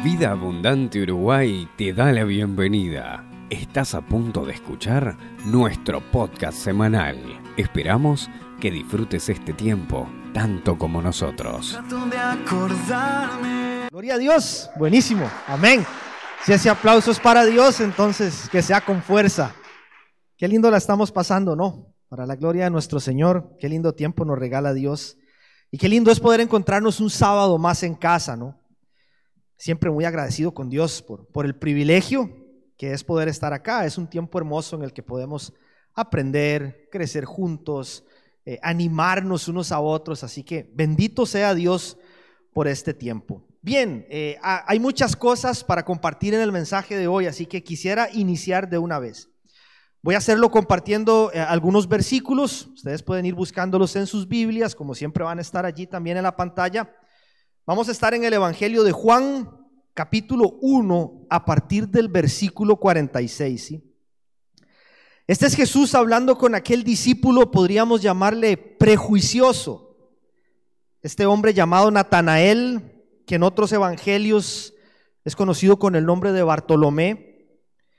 Vida Abundante Uruguay te da la bienvenida. Estás a punto de escuchar nuestro podcast semanal. Esperamos que disfrutes este tiempo tanto como nosotros. Gloria a Dios, buenísimo, amén. Si ese aplauso es para Dios, entonces que sea con fuerza. Qué lindo la estamos pasando, ¿no? Para la gloria de nuestro Señor, qué lindo tiempo nos regala Dios. Y qué lindo es poder encontrarnos un sábado más en casa, ¿no? Siempre muy agradecido con Dios por el privilegio que es poder estar acá. Es un tiempo hermoso en el que podemos aprender, crecer juntos, animarnos unos a otros. Así que bendito sea Dios por este tiempo. Bien, hay muchas cosas para compartir en el mensaje de hoy, así que quisiera iniciar de una vez. Voy a hacerlo compartiendo algunos versículos. Ustedes pueden ir buscándolos en sus Biblias, como siempre van a estar allí también en la pantalla. Vamos a estar en el Evangelio de Juan, capítulo 1, a partir del versículo 46, ¿sí? Este es Jesús hablando con aquel discípulo, podríamos llamarle prejuicioso. Este hombre llamado Natanael, que en otros evangelios es conocido con el nombre de Bartolomé.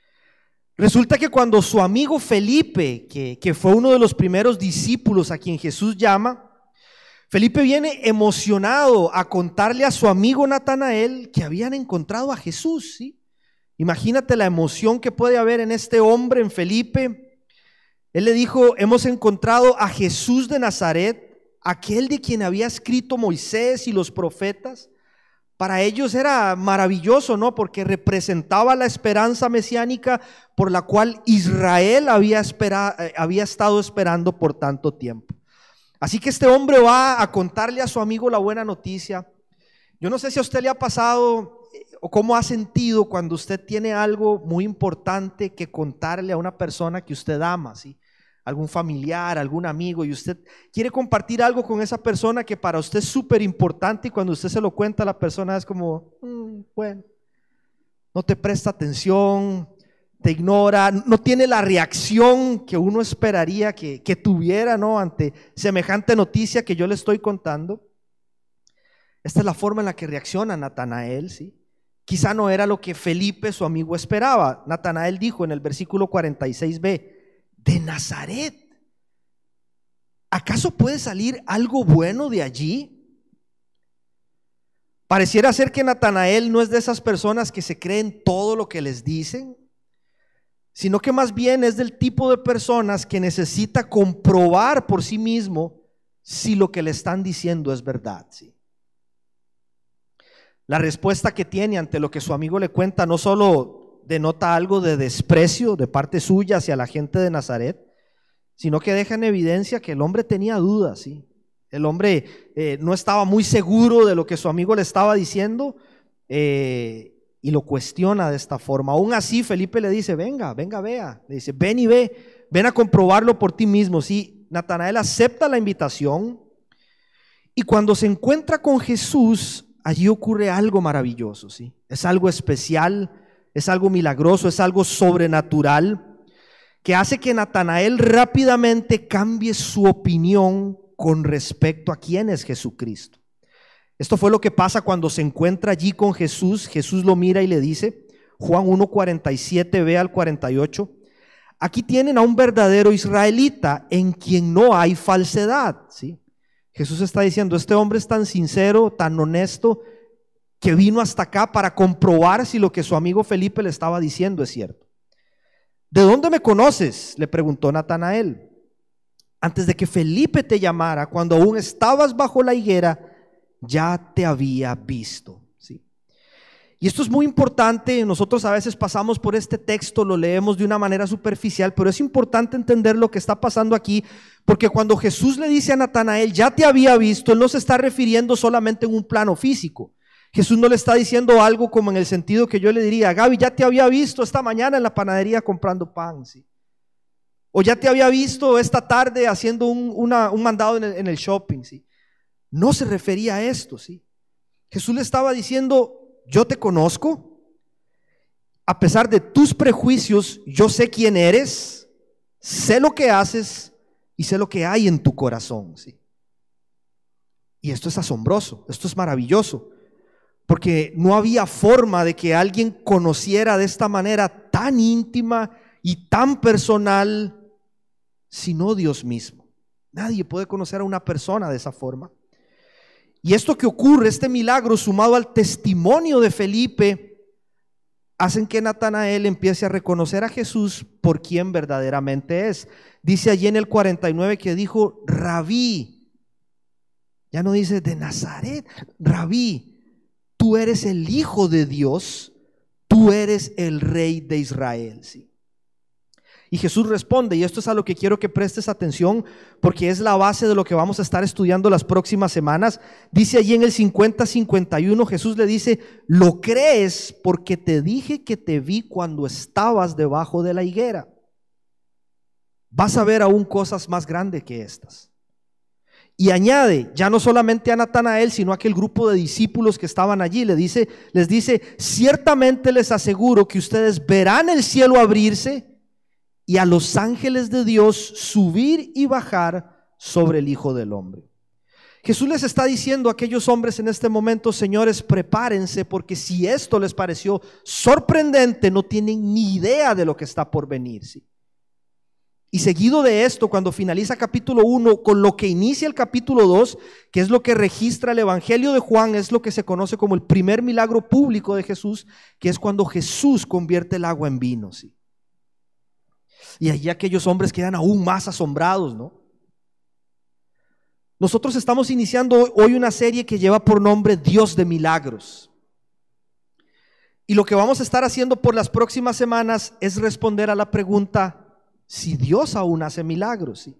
Resulta que cuando su amigo Felipe, que fue uno de los primeros discípulos a quien Jesús llama, Felipe viene emocionado a contarle a su amigo Natanael que habían encontrado a Jesús, ¿sí? Imagínate la emoción que puede haber en este hombre, en Felipe. Él le dijo: hemos encontrado a Jesús de Nazaret, aquel de quien había escrito Moisés y los profetas. Para ellos era maravilloso, ¿no? Porque representaba la esperanza mesiánica por la cual Israel había estado esperando por tanto tiempo. Así que este hombre va a contarle a su amigo la buena noticia. Yo no sé si a usted le ha pasado o cómo ha sentido cuando usted tiene algo muy importante que contarle a una persona que usted ama, ¿sí? Algún familiar, algún amigo, y usted quiere compartir algo con esa persona que para usted es súper importante, y cuando usted se lo cuenta a la persona es como, bueno, no te presta atención, te ignora, no tiene la reacción que uno esperaría que tuviera, ¿no? Ante semejante noticia que yo le estoy contando. Esta es la forma en la que reacciona Natanael, ¿sí? Quizá no era lo que Felipe, su amigo, esperaba. Natanael dijo en el versículo 46b: ¿de Nazaret? ¿Acaso puede salir algo bueno de allí? Pareciera ser que Natanael no es de esas personas que se creen todo lo que les dicen, sino que más bien es del tipo de personas que necesita comprobar por sí mismo si lo que le están diciendo es verdad, ¿sí? La respuesta que tiene ante lo que su amigo le cuenta no solo denota algo de desprecio de parte suya hacia la gente de Nazaret, sino que deja en evidencia que el hombre tenía dudas, ¿sí? El hombre no estaba muy seguro de lo que su amigo le estaba diciendo, y lo cuestiona de esta forma. Aún así Felipe le dice: venga, vea. Le dice: ven y ve, ven a comprobarlo por ti mismo. Sí, Natanael acepta la invitación, y cuando se encuentra con Jesús, allí ocurre algo maravilloso, ¿sí? Es algo especial, es algo milagroso, es algo sobrenatural, que hace que Natanael rápidamente cambie su opinión con respecto a quién es Jesucristo. Esto fue lo que pasa cuando se encuentra allí con Jesús. Jesús lo mira y le dice, Juan 1:47b al 48, aquí tienen a un verdadero israelita en quien no hay falsedad, ¿sí? Jesús está diciendo: este hombre es tan sincero, tan honesto, que vino hasta acá para comprobar si lo que su amigo Felipe le estaba diciendo es cierto. ¿De dónde me conoces?, le preguntó Natanael. Antes de que Felipe te llamara, cuando aún estabas bajo la higuera, ya te había visto, ¿sí? Y esto es muy importante. Nosotros a veces pasamos por este texto, lo leemos de una manera superficial, pero es importante entender lo que está pasando aquí, porque cuando Jesús le dice a Natanael: ya te había visto, Él no se está refiriendo solamente en un plano físico. Jesús no le está diciendo algo como en el sentido que yo le diría: Gaby, ya te había visto esta mañana en la panadería comprando pan, ¿sí? O ya te había visto esta tarde haciendo un mandado en el shopping, ¿sí? No se refería a esto, ¿sí? Jesús le estaba diciendo: yo te conozco, a pesar de tus prejuicios, yo sé quién eres, sé lo que haces y sé lo que hay en tu corazón, ¿sí? Y esto es asombroso, esto es maravilloso, porque no había forma de que alguien conociera de esta manera tan íntima y tan personal, sino Dios mismo. Nadie puede conocer a una persona de esa forma. Y esto que ocurre, este milagro sumado al testimonio de Felipe, hacen que Natanael empiece a reconocer a Jesús por quien verdaderamente es. Dice allí en el 49 que dijo Rabí. Ya no dice de Nazaret, Rabí. Tú eres el Hijo de Dios, tú eres el Rey de Israel. ¿Sí? Y Jesús responde, y esto es a lo que quiero que prestes atención, porque es la base de lo que vamos a estar estudiando las próximas semanas. Dice allí en el 50-51, Jesús le dice: ¿lo crees? Porque te dije que te vi cuando estabas debajo de la higuera. Vas a ver aún cosas más grandes que estas. Y añade, ya no solamente a Natanael, sino a aquel grupo de discípulos que estaban allí, les dice, ciertamente les aseguro que ustedes verán el cielo abrirse y a los ángeles de Dios subir y bajar sobre el Hijo del Hombre. Jesús les está diciendo a aquellos hombres en este momento: señores, prepárense, porque si esto les pareció sorprendente, no tienen ni idea de lo que está por venir. ¿Sí? Y seguido de esto, cuando finaliza capítulo 1, con lo que inicia el capítulo 2, que es lo que registra el Evangelio de Juan, es lo que se conoce como el primer milagro público de Jesús, que es cuando Jesús convierte el agua en vino. ¿Sí? Y allí aquellos hombres quedan aún más asombrados, ¿no? Nosotros estamos iniciando hoy una serie que lleva por nombre Dios de Milagros. Y lo que vamos a estar haciendo por las próximas semanas es responder a la pregunta: si Dios aún hace milagros. ¿Sí?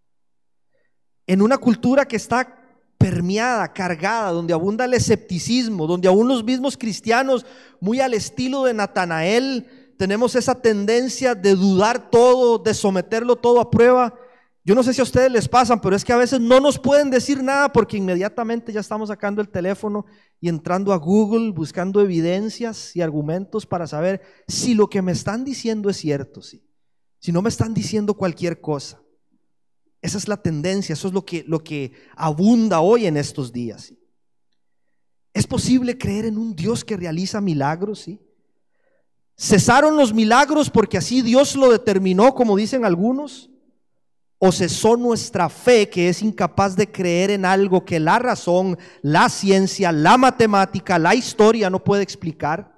En una cultura que está permeada, cargada, donde abunda el escepticismo, donde aún los mismos cristianos, muy al estilo de Natanael, tenemos esa tendencia de dudar todo, de someterlo todo a prueba. Yo no sé si a ustedes les pasan, pero es que a veces no nos pueden decir nada porque inmediatamente ya estamos sacando el teléfono y entrando a Google, buscando evidencias y argumentos para saber si lo que me están diciendo es cierto. ¿Sí? Si no me están diciendo cualquier cosa. Esa es la tendencia, eso es lo que abunda hoy en estos días. ¿Sí? ¿Es posible creer en un Dios que realiza milagros? ¿Sí? ¿Cesaron los milagros porque así Dios lo determinó, como dicen algunos? ¿O cesó nuestra fe, que es incapaz de creer en algo que la razón, la ciencia, la matemática, la historia no puede explicar?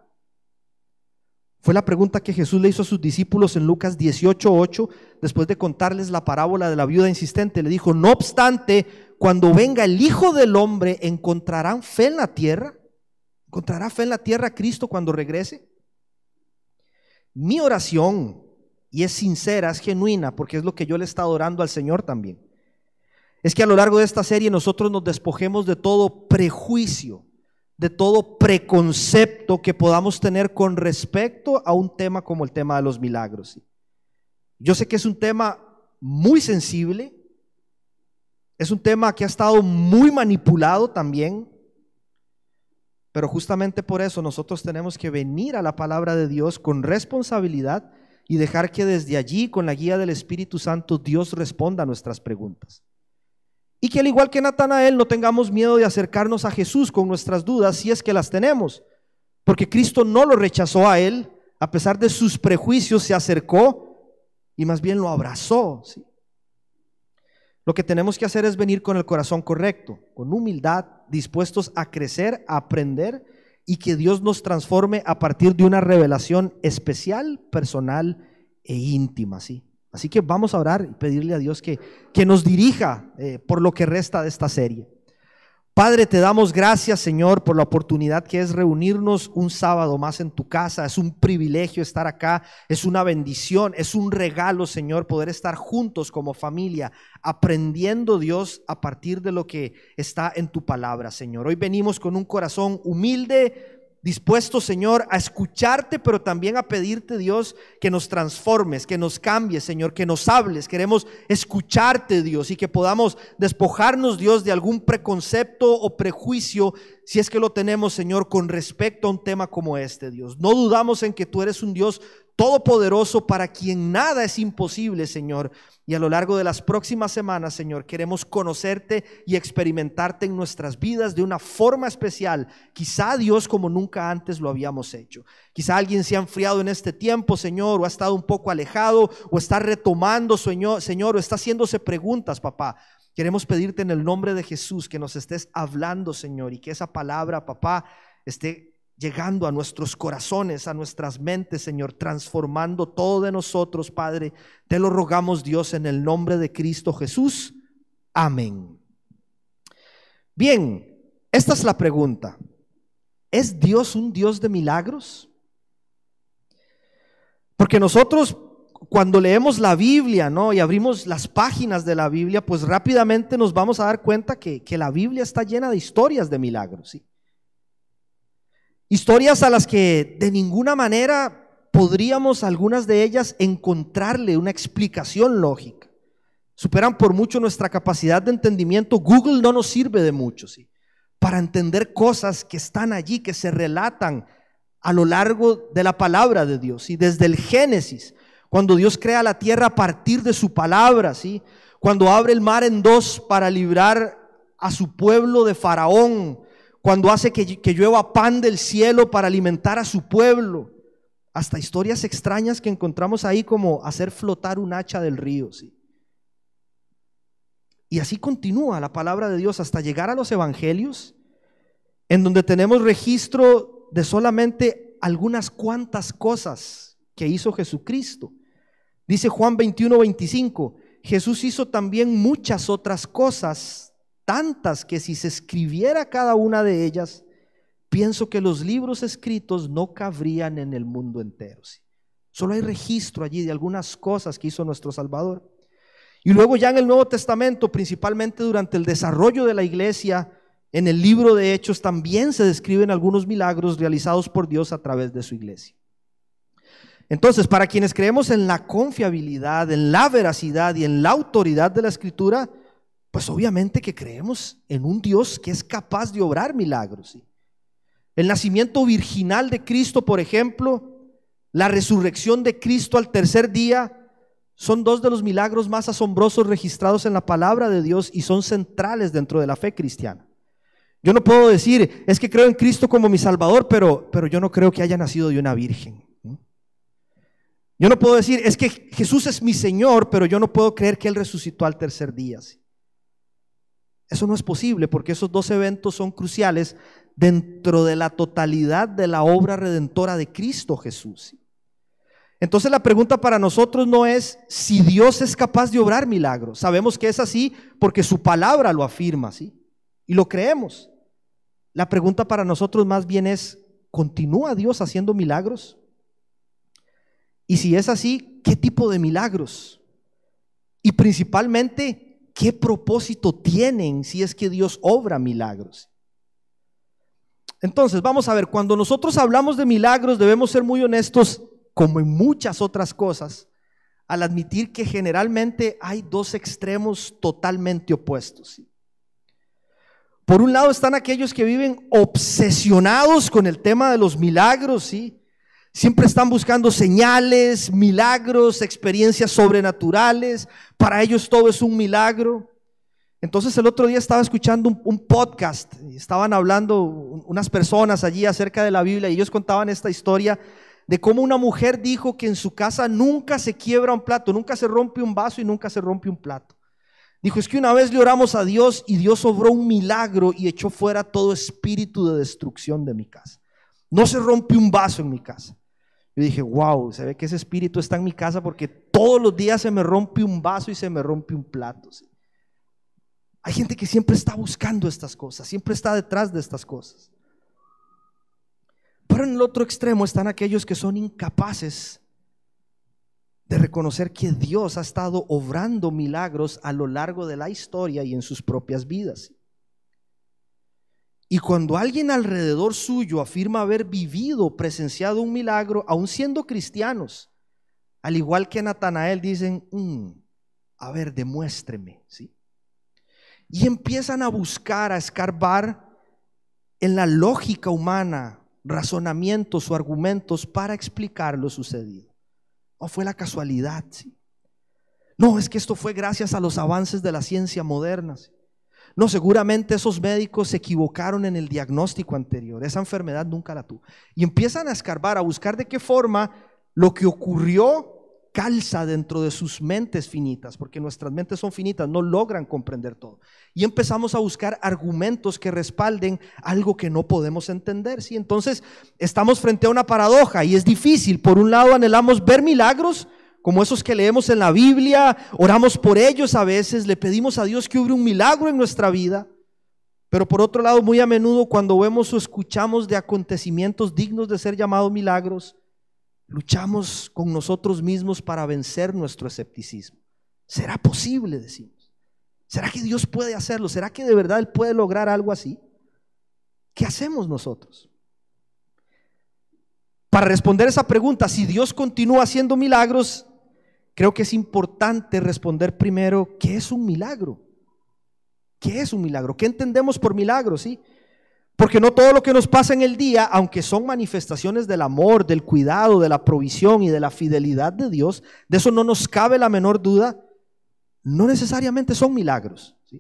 Fue la pregunta que Jesús le hizo a sus discípulos en Lucas 18:8, después de contarles la parábola de la viuda insistente. Le dijo: no obstante, cuando venga el Hijo del Hombre, ¿encontrarán fe en la tierra? ¿Encontrará fe en la tierra Cristo cuando regrese? Mi oración, y es sincera, es genuina, porque es lo que yo le he estado orando al Señor también, es que a lo largo de esta serie nosotros nos despojemos de todo prejuicio, de todo preconcepto que podamos tener con respecto a un tema como el tema de los milagros. Yo sé que es un tema muy sensible, es un tema que ha estado muy manipulado también, pero justamente por eso nosotros tenemos que venir a la palabra de Dios con responsabilidad y dejar que desde allí, con la guía del Espíritu Santo, Dios responda a nuestras preguntas. Y que al igual que Natanael no tengamos miedo de acercarnos a Jesús con nuestras dudas, si es que las tenemos, porque Cristo no lo rechazó a él, a pesar de sus prejuicios se acercó y más bien lo abrazó. ¿Sí? Lo que tenemos que hacer es venir con el corazón correcto, con humildad, dispuestos a crecer, a aprender, y que Dios nos transforme a partir de una revelación especial, personal e íntima. ¿Sí? Así que vamos a orar y pedirle a Dios que nos dirija por lo que resta de esta serie. Padre, te damos gracias, Señor, por la oportunidad que es reunirnos un sábado más en tu casa. Es un privilegio estar acá, es una bendición, es un regalo, Señor, poder estar juntos como familia, aprendiendo, Dios, a partir de lo que está en tu palabra, Señor. Hoy venimos con un corazón humilde, dispuesto, Señor, a escucharte, pero también a pedirte, Dios, que nos transformes, que nos cambies, Señor, que nos hables. Queremos escucharte, Dios, y que podamos despojarnos, Dios, de algún preconcepto o prejuicio, si es que lo tenemos, Señor, con respecto a un tema como este, Dios. No dudamos en que tú eres un Dios todopoderoso, para quien nada es imposible, Señor. Y a lo largo de las próximas semanas, Señor, queremos conocerte y experimentarte en nuestras vidas de una forma especial. Quizá, Dios, como nunca antes lo habíamos hecho. Quizá alguien se ha enfriado en este tiempo, Señor, o ha estado un poco alejado, o está retomando, Señor, o está haciéndose preguntas, papá. Queremos pedirte en el nombre de Jesús que nos estés hablando, Señor, y que esa palabra, papá, esté llegando a nuestros corazones, a nuestras mentes, Señor, transformando todo de nosotros, Padre. Te lo rogamos, Dios, en el nombre de Cristo Jesús. Amén. Bien, esta es la pregunta. ¿Es Dios un Dios de milagros? Porque nosotros, cuando leemos la Biblia, ¿no?, y abrimos las páginas de la Biblia, pues rápidamente nos vamos a dar cuenta que la Biblia está llena de historias de milagros, ¿sí? Historias a las que de ninguna manera podríamos, algunas de ellas, encontrarle una explicación lógica. Superan por mucho nuestra capacidad de entendimiento. Google no nos sirve de mucho, ¿sí?, para entender cosas que están allí, que se relatan a lo largo de la palabra de Dios, ¿sí? Desde el Génesis, cuando Dios crea la tierra a partir de su palabra, ¿sí?, cuando abre el mar en dos para librar a su pueblo de Faraón, cuando hace que llueva pan del cielo para alimentar a su pueblo, hasta historias extrañas que encontramos ahí, como hacer flotar un hacha del río, ¿sí? Y así continúa la palabra de Dios hasta llegar a los evangelios, en donde tenemos registro de solamente algunas cuantas cosas que hizo Jesucristo. Dice Juan 21:25, Jesús hizo también muchas otras cosas, tantas que si se escribiera cada una de ellas, pienso que los libros escritos no cabrían en el mundo entero, ¿sí? Solo hay registro allí de algunas cosas que hizo nuestro Salvador. Y luego ya en el Nuevo Testamento, principalmente durante el desarrollo de la iglesia, en el libro de Hechos también se describen algunos milagros realizados por Dios a través de su iglesia. Entonces, para quienes creemos en la confiabilidad, en la veracidad y en la autoridad de la Escritura, pues obviamente que creemos en un Dios que es capaz de obrar milagros, ¿sí? El nacimiento virginal de Cristo, por ejemplo, la resurrección de Cristo al tercer día, son dos de los milagros más asombrosos registrados en la palabra de Dios y son centrales dentro de la fe cristiana. Yo no puedo decir, es que creo en Cristo como mi Salvador, pero yo no creo que haya nacido de una virgen. Yo no puedo decir, es que Jesús es mi Señor, pero yo no puedo creer que Él resucitó al tercer día, ¿sí? Eso no es posible, porque esos dos eventos son cruciales dentro de la totalidad de la obra redentora de Cristo Jesús, ¿sí? Entonces la pregunta para nosotros no es si Dios es capaz de obrar milagros. Sabemos que es así porque su palabra lo afirma, ¿sí?, y lo creemos. La pregunta para nosotros más bien es, ¿continúa Dios haciendo milagros? Y si es así, ¿qué tipo de milagros? Y principalmente, ¿qué propósito tienen si es que Dios obra milagros? Entonces, vamos a ver, cuando nosotros hablamos de milagros debemos ser muy honestos, como en muchas otras cosas, al admitir que generalmente hay dos extremos totalmente opuestos, ¿sí? Por un lado están aquellos que viven obsesionados con el tema de los milagros, ¿sí? Siempre están buscando señales, milagros, experiencias sobrenaturales. Para ellos todo es un milagro. Entonces el otro día estaba escuchando un podcast, estaban hablando unas personas allí acerca de la Biblia y ellos contaban esta historia de cómo una mujer dijo que en su casa nunca se quiebra un plato, nunca se rompe un vaso y nunca se rompe un plato. Dijo, es que una vez le oramos a Dios y Dios obró un milagro y echó fuera todo espíritu de destrucción de mi casa. No se rompe un vaso en mi casa. Yo dije, wow, se ve que ese espíritu está en mi casa porque todos los días se me rompe un vaso y se me rompe un plato, ¿sí? Hay gente que siempre está buscando estas cosas, siempre está detrás de estas cosas. Pero en el otro extremo están aquellos que son incapaces de reconocer que Dios ha estado obrando milagros a lo largo de la historia y en sus propias vidas. Y cuando alguien alrededor suyo afirma haber vivido, presenciado un milagro, aun siendo cristianos, al igual que Natanael, dicen, a ver, demuéstreme, ¿sí? Y empiezan a buscar, a escarbar en la lógica humana, razonamientos o argumentos para explicar lo sucedido. No fue la casualidad, ¿sí? No, es que esto fue gracias a los avances de la ciencia moderna, ¿sí? No, seguramente esos médicos se equivocaron en el diagnóstico anterior. Esa enfermedad nunca la tuvo. Y empiezan a escarbar, a buscar de qué forma lo que ocurrió calza dentro de sus mentes finitas, porque nuestras mentes son finitas, no logran comprender todo. Y empezamos a buscar argumentos que respalden algo que no podemos entender, ¿sí? Entonces estamos frente a una paradoja y es difícil. Por un lado anhelamos ver milagros como esos que leemos en la Biblia, oramos por ellos a veces, le pedimos a Dios que obre un milagro en nuestra vida. Pero por otro lado, muy a menudo cuando vemos o escuchamos de acontecimientos dignos de ser llamados milagros, luchamos con nosotros mismos para vencer nuestro escepticismo. ¿Será posible? Decimos. ¿Será que Dios puede hacerlo? ¿Será que de verdad Él puede lograr algo así? ¿Qué hacemos nosotros? Para responder esa pregunta, si Dios continúa haciendo milagros, creo que es importante responder primero, ¿qué es un milagro? ¿Qué es un milagro? ¿Qué entendemos por milagro? ¿Sí? Porque no todo lo que nos pasa en el día, aunque son manifestaciones del amor, del cuidado, de la provisión y de la fidelidad de Dios, de eso no nos cabe la menor duda, no necesariamente son milagros, ¿sí?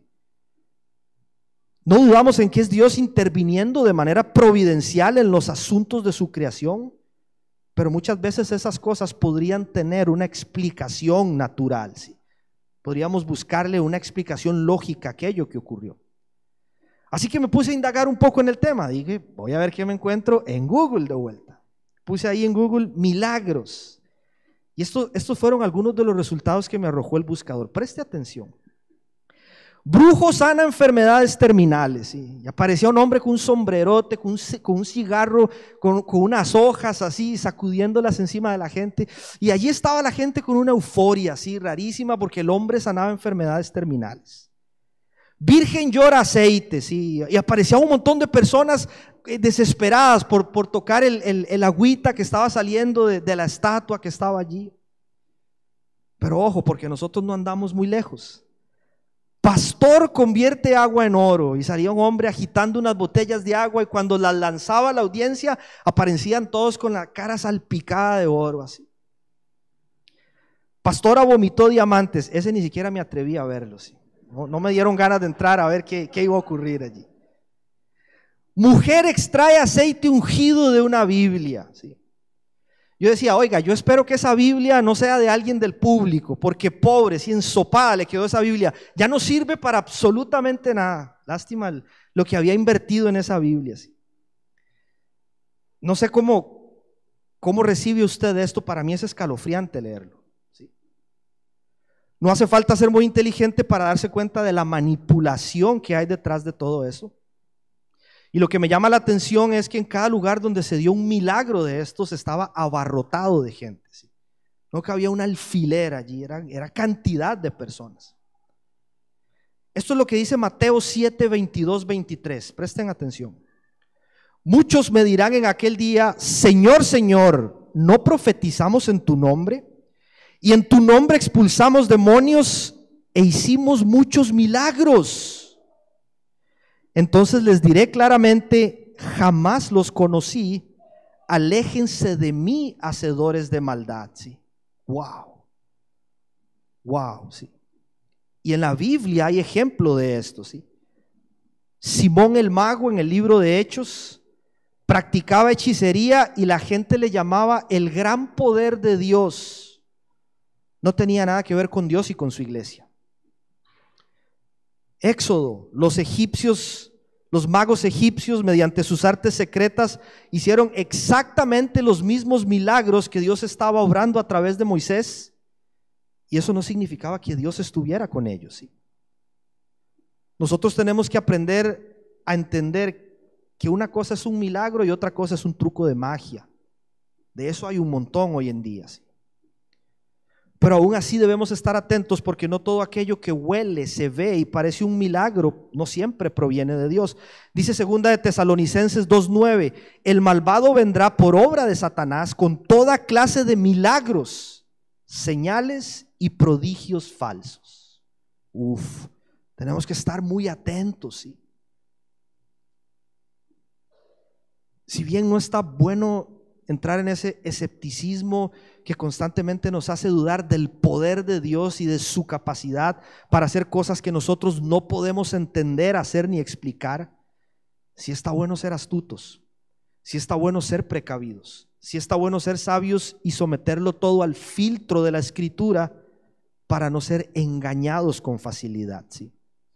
No dudamos en que es Dios interviniendo de manera providencial en los asuntos de su creación, pero muchas veces esas cosas podrían tener una explicación natural, ¿sí? Podríamos buscarle una explicación lógica a aquello que ocurrió. Así que me puse a indagar un poco en el tema. Dije, voy a ver qué me encuentro en Google de vuelta. Puse ahí en Google milagros. Y estos fueron algunos de los resultados que me arrojó el buscador. Preste atención. Brujo sana enfermedades terminales. ¿Sí? Y aparecía un hombre con un sombrerote, con un cigarro, con unas hojas así, sacudiéndolas encima de la gente. Y allí estaba la gente con una euforia así rarísima porque el hombre sanaba enfermedades terminales. Virgen llora aceite, ¿sí? Y aparecía un montón de personas desesperadas por tocar el agüita que estaba saliendo de la estatua que estaba allí. Pero ojo, porque nosotros no andamos muy lejos. Pastor convierte agua en oro, y salía un hombre agitando unas botellas de agua, y cuando las lanzaba a la audiencia aparecían todos con la cara salpicada de oro así. Pastora vomitó diamantes, ese ni siquiera me atreví a verlo, ¿sí? No me dieron ganas de entrar a ver qué iba a ocurrir allí. Mujer extrae aceite ungido de una Biblia, ¿sí? Yo decía, oiga, yo espero que esa Biblia no sea de alguien del público, porque pobre, si ensopada le quedó esa Biblia, ya no sirve para absolutamente nada. Lástima lo que había invertido en esa Biblia, ¿sí? No sé cómo recibe usted esto. Para mí es escalofriante leerlo. No hace falta ser muy inteligente para darse cuenta de la manipulación que hay detrás de todo eso. Y lo que me llama la atención es que en cada lugar donde se dio un milagro de estos estaba abarrotado de gente, ¿sí? No cabía un alfiler allí, era cantidad de personas. Esto es lo que dice Mateo 7, 22, 23. Presten atención. Muchos me dirán en aquel día, Señor, Señor, ¿no profetizamos en tu nombre? Y en tu nombre expulsamos demonios e hicimos muchos milagros. Entonces les diré claramente, jamás los conocí, aléjense de mí, hacedores de maldad. ¿Sí? Wow, sí. Y en la Biblia hay ejemplo de esto, ¿sí? Simón el mago en el libro de Hechos practicaba hechicería y la gente le llamaba el gran poder de Dios. No tenía nada que ver con Dios y con su iglesia. Éxodo, los magos egipcios, mediante sus artes secretas, hicieron exactamente los mismos milagros que Dios estaba obrando a través de Moisés, y eso no significaba que Dios estuviera con ellos, ¿sí? Nosotros tenemos que aprender a entender que una cosa es un milagro y otra cosa es un truco de magia. De eso hay un montón hoy en día, ¿sí? Pero aún así debemos estar atentos, porque no todo aquello que huele, se ve y parece un milagro no siempre proviene de Dios. Dice 2 de Tesalonicenses 2:9, el malvado vendrá por obra de Satanás con toda clase de milagros, señales y prodigios falsos. Tenemos que estar muy atentos, ¿sí? Si bien no está bueno entrar en ese escepticismo que constantemente nos hace dudar del poder de Dios y de su capacidad para hacer cosas que nosotros no podemos entender, hacer ni explicar. Sí está bueno ser astutos, sí está bueno ser precavidos, sí está bueno ser sabios y someterlo todo al filtro de la Escritura para no ser engañados con facilidad, ¿sí?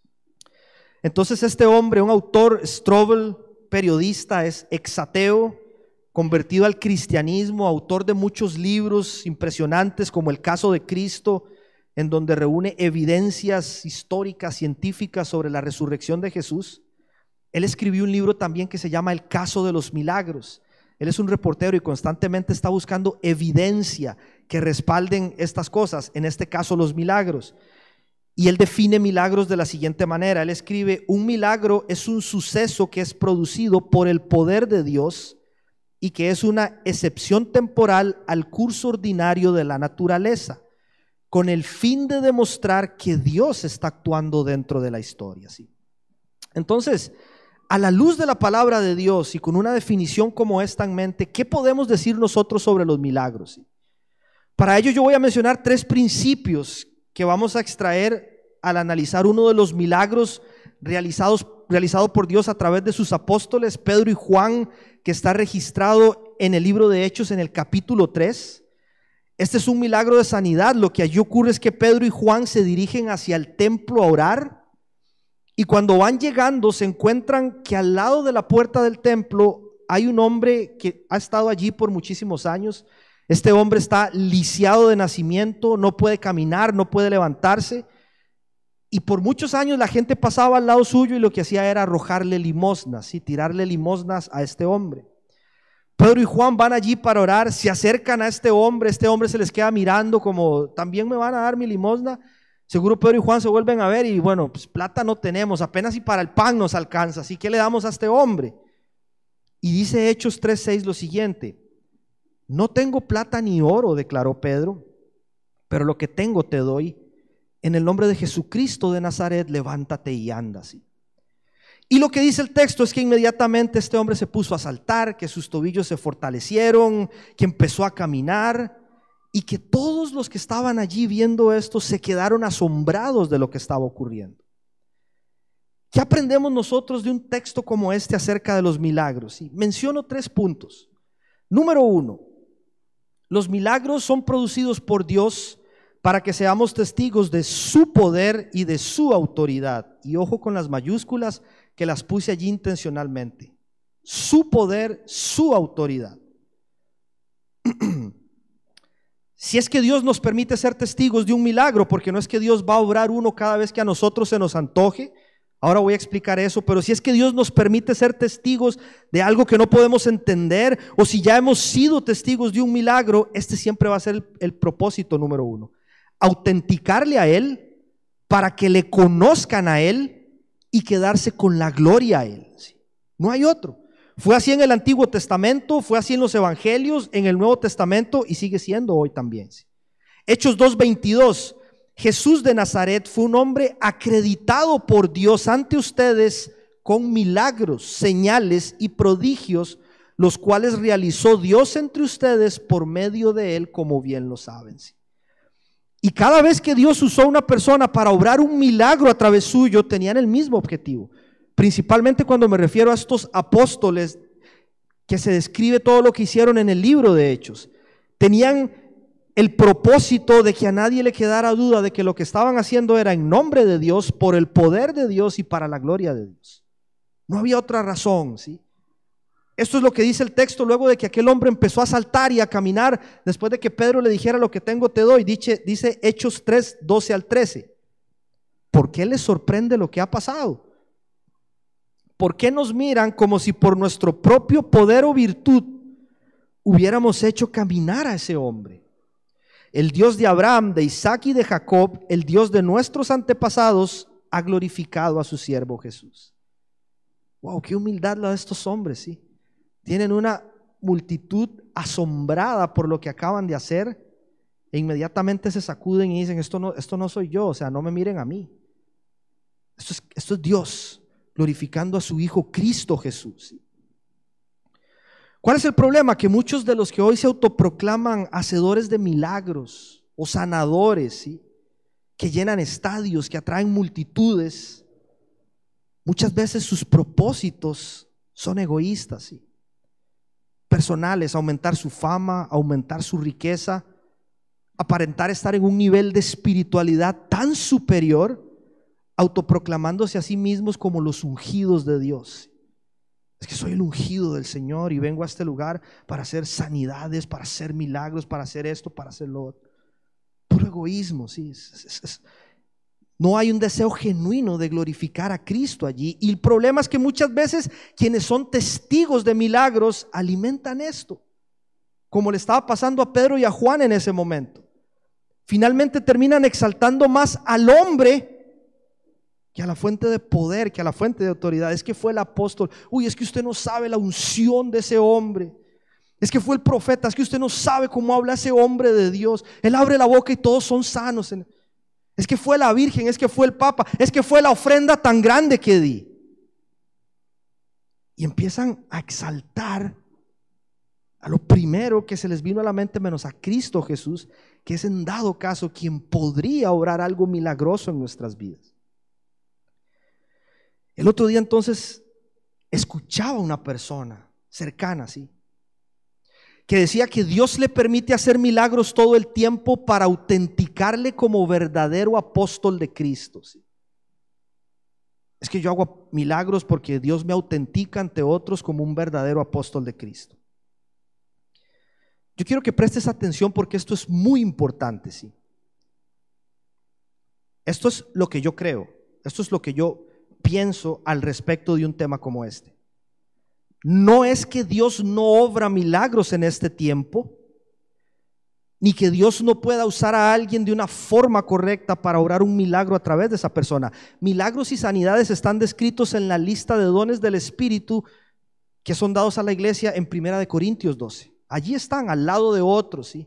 Entonces este hombre, un autor, Strobel, periodista, es exateo, convertido al cristianismo, autor de muchos libros impresionantes como El caso de Cristo, en donde reúne evidencias históricas, científicas sobre la resurrección de Jesús. Él escribió un libro también que se llama El caso de los milagros. Él es un reportero y constantemente está buscando evidencia que respalden estas cosas, en este caso los milagros. Y él define milagros de la siguiente manera. Él escribe: un milagro es un suceso que es producido por el poder de Dios y que es una excepción temporal al curso ordinario de la naturaleza, con el fin de demostrar que Dios está actuando dentro de la historia, ¿sí? Entonces, a la luz de la palabra de Dios y con una definición como esta en mente, ¿qué podemos decir nosotros sobre los milagros? ¿Sí? Para ello yo voy a mencionar 3 principios que vamos a extraer al analizar uno de los milagros realizado por Dios a través de sus apóstoles, Pedro y Juan, que está registrado en el libro de Hechos en el capítulo 3. Este es un milagro de sanidad. Lo que allí ocurre es que Pedro y Juan se dirigen hacia el templo a orar, y cuando van llegando se encuentran que al lado de la puerta del templo hay un hombre que ha estado allí por muchísimos años. Este hombre está lisiado de nacimiento, no puede caminar, no puede levantarse, y por muchos años la gente pasaba al lado suyo y lo que hacía era arrojarle limosnas, ¿sí? Tirarle limosnas a este hombre. Pedro y Juan van allí para orar, se acercan a este hombre se les queda mirando como: ¿también me van a dar mi limosna? Seguro Pedro y Juan se vuelven a ver y bueno, pues plata no tenemos, apenas y para el pan nos alcanza, así que le damos a este hombre. Y dice Hechos 3:6 lo siguiente: no tengo plata ni oro, declaró Pedro, pero lo que tengo te doy. En el nombre de Jesucristo de Nazaret, levántate y anda. ¿Sí? Y lo que dice el texto es que inmediatamente este hombre se puso a saltar, que sus tobillos se fortalecieron, que empezó a caminar, y que todos los que estaban allí viendo esto se quedaron asombrados de lo que estaba ocurriendo. ¿Qué aprendemos nosotros de un texto como este acerca de los milagros? ¿Sí? Menciono 3 puntos. Número 1, los milagros son producidos por Dios para que seamos testigos de su poder y de su autoridad. Y ojo con las mayúsculas que las puse allí intencionalmente. Su poder, su autoridad. Si es que Dios nos permite ser testigos de un milagro, porque no es que Dios va a obrar uno cada vez que a nosotros se nos antoje. Ahora voy a explicar eso, pero si es que Dios nos permite ser testigos de algo que no podemos entender, o si ya hemos sido testigos de un milagro, este siempre va a ser el propósito número 1. Autenticarle a Él para que le conozcan a Él y quedarse con la gloria a Él. ¿Sí? No hay otro. Fue así en el Antiguo Testamento, fue así en los Evangelios, en el Nuevo Testamento y sigue siendo hoy también. ¿Sí? Hechos 2:22. Jesús de Nazaret fue un hombre acreditado por Dios ante ustedes con milagros, señales y prodigios, los cuales realizó Dios entre ustedes por medio de él, como bien lo saben. ¿Sí? Y cada vez que Dios usó a una persona para obrar un milagro a través suyo, tenían el mismo objetivo. Principalmente cuando me refiero a estos apóstoles que se describe todo lo que hicieron en el libro de Hechos. Tenían el propósito de que a nadie le quedara duda de que lo que estaban haciendo era en nombre de Dios, por el poder de Dios y para la gloria de Dios. No había otra razón, ¿sí? Esto es lo que dice el texto luego de que aquel hombre empezó a saltar y a caminar, después de que Pedro le dijera: lo que tengo te doy. Dice Hechos 3:12 al 13. ¿Por qué les sorprende lo que ha pasado? ¿Por qué nos miran como si por nuestro propio poder o virtud hubiéramos hecho caminar a ese hombre? El Dios de Abraham, de Isaac y de Jacob, el Dios de nuestros antepasados, ha glorificado a su siervo Jesús. Wow, qué humildad la de estos hombres, ¿sí? Tienen una multitud asombrada por lo que acaban de hacer e inmediatamente se sacuden y dicen: esto no soy yo, o sea, no me miren a mí. Esto es Dios glorificando a su Hijo Cristo Jesús. ¿Cuál es el problema? Que muchos de los que hoy se autoproclaman hacedores de milagros o sanadores, ¿sí?, que llenan estadios, que atraen multitudes, muchas veces sus propósitos son egoístas, ¿sí?, personales, aumentar su fama, aumentar su riqueza, aparentar estar en un nivel de espiritualidad tan superior, autoproclamándose a sí mismos como los ungidos de Dios. Es que soy el ungido del Señor y vengo a este lugar para hacer sanidades, para hacer milagros, para hacer esto, para hacer lo otro. Puro egoísmo, ¿sí? No hay un deseo genuino de glorificar a Cristo allí. Y el problema es que muchas veces quienes son testigos de milagros alimentan esto, como le estaba pasando a Pedro y a Juan en ese momento. Finalmente terminan exaltando más al hombre que a la fuente de poder, que a la fuente de autoridad. Es que fue el apóstol. Uy, es que usted no sabe la unción de ese hombre. Es que fue el profeta. Es que usted no sabe cómo habla ese hombre de Dios. Él abre la boca y todos son sanos. Es que fue la Virgen, es que fue el Papa, es que fue la ofrenda tan grande que di. Y empiezan a exaltar a lo primero que se les vino a la mente menos a Cristo Jesús, que es en dado caso quien podría obrar algo milagroso en nuestras vidas. El otro día entonces escuchaba a una persona cercana, ¿sí?, que decía que Dios le permite hacer milagros todo el tiempo para autenticarle como verdadero apóstol de Cristo, ¿sí? Es que yo hago milagros porque Dios me autentica ante otros como un verdadero apóstol de Cristo. Yo quiero que prestes atención porque esto es muy importante, ¿sí? Esto es lo que yo creo, esto es lo que yo pienso al respecto de un tema como este. No es que Dios no obra milagros en este tiempo, ni que Dios no pueda usar a alguien de una forma correcta para obrar un milagro a través de esa persona. Milagros y sanidades están descritos en la lista de dones del Espíritu que son dados a la iglesia en 1 Corintios 12. Allí están, al lado de otros, ¿sí?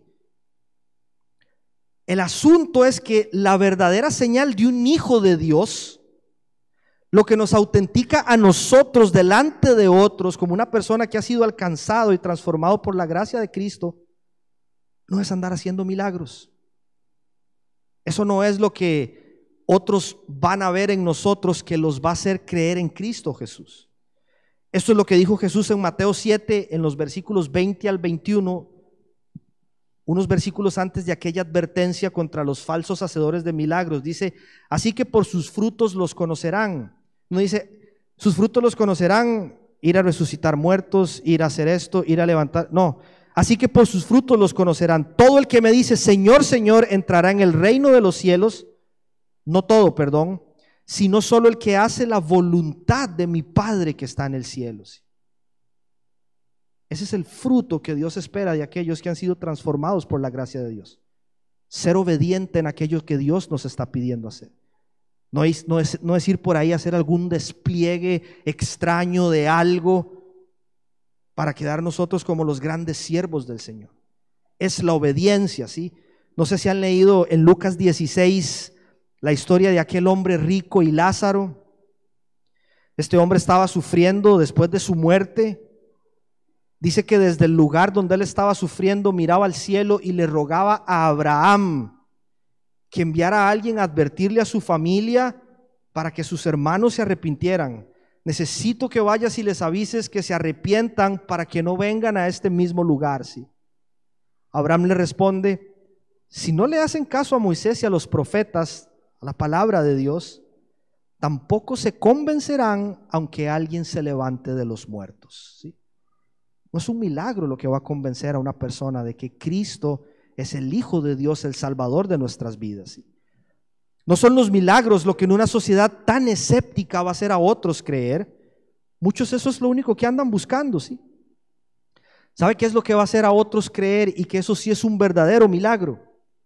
El asunto es que la verdadera señal de un hijo de Dios, lo que nos autentica a nosotros delante de otros como una persona que ha sido alcanzado y transformado por la gracia de Cristo, no es andar haciendo milagros. Eso no es lo que otros van a ver en nosotros que los va a hacer creer en Cristo Jesús. Esto es lo que dijo Jesús en Mateo 7, en los versículos 20 al 21, unos versículos antes de aquella advertencia contra los falsos hacedores de milagros. Dice: así que por sus frutos los conocerán. No dice, sus frutos los conocerán, ir a resucitar muertos, ir a hacer esto, ir a levantar. No, así que por sus frutos los conocerán. Todo el que me dice Señor, Señor, entrará en el reino de los cielos. No todo, perdón, sino solo el que hace la voluntad de mi Padre que está en el cielo. Ese es el fruto que Dios espera de aquellos que han sido transformados por la gracia de Dios. Ser obediente en aquello que Dios nos está pidiendo hacer. No es ir por ahí a hacer algún despliegue extraño de algo para quedar nosotros como los grandes siervos del Señor. Es la obediencia, ¿sí? No sé si han leído en Lucas 16 la historia de aquel hombre rico y Lázaro. Este hombre estaba sufriendo después de su muerte. Dice que desde el lugar donde él estaba sufriendo miraba al cielo y le rogaba a Abraham que enviara a alguien a advertirle a su familia para que sus hermanos se arrepintieran. Necesito que vayas y les avises que se arrepientan para que no vengan a este mismo lugar, ¿sí? Abraham le responde: si no le hacen caso a Moisés y a los profetas, a la palabra de Dios, tampoco se convencerán aunque alguien se levante de los muertos, ¿sí? No es un milagro lo que va a convencer a una persona de que Cristo es el Hijo de Dios, el Salvador de nuestras vidas, ¿sí? No son los milagros lo que en una sociedad tan escéptica va a hacer a otros creer. Muchos eso es lo único que andan buscando, ¿sí? ¿Sabe qué es lo que va a hacer a otros creer y que eso sí es un verdadero milagro?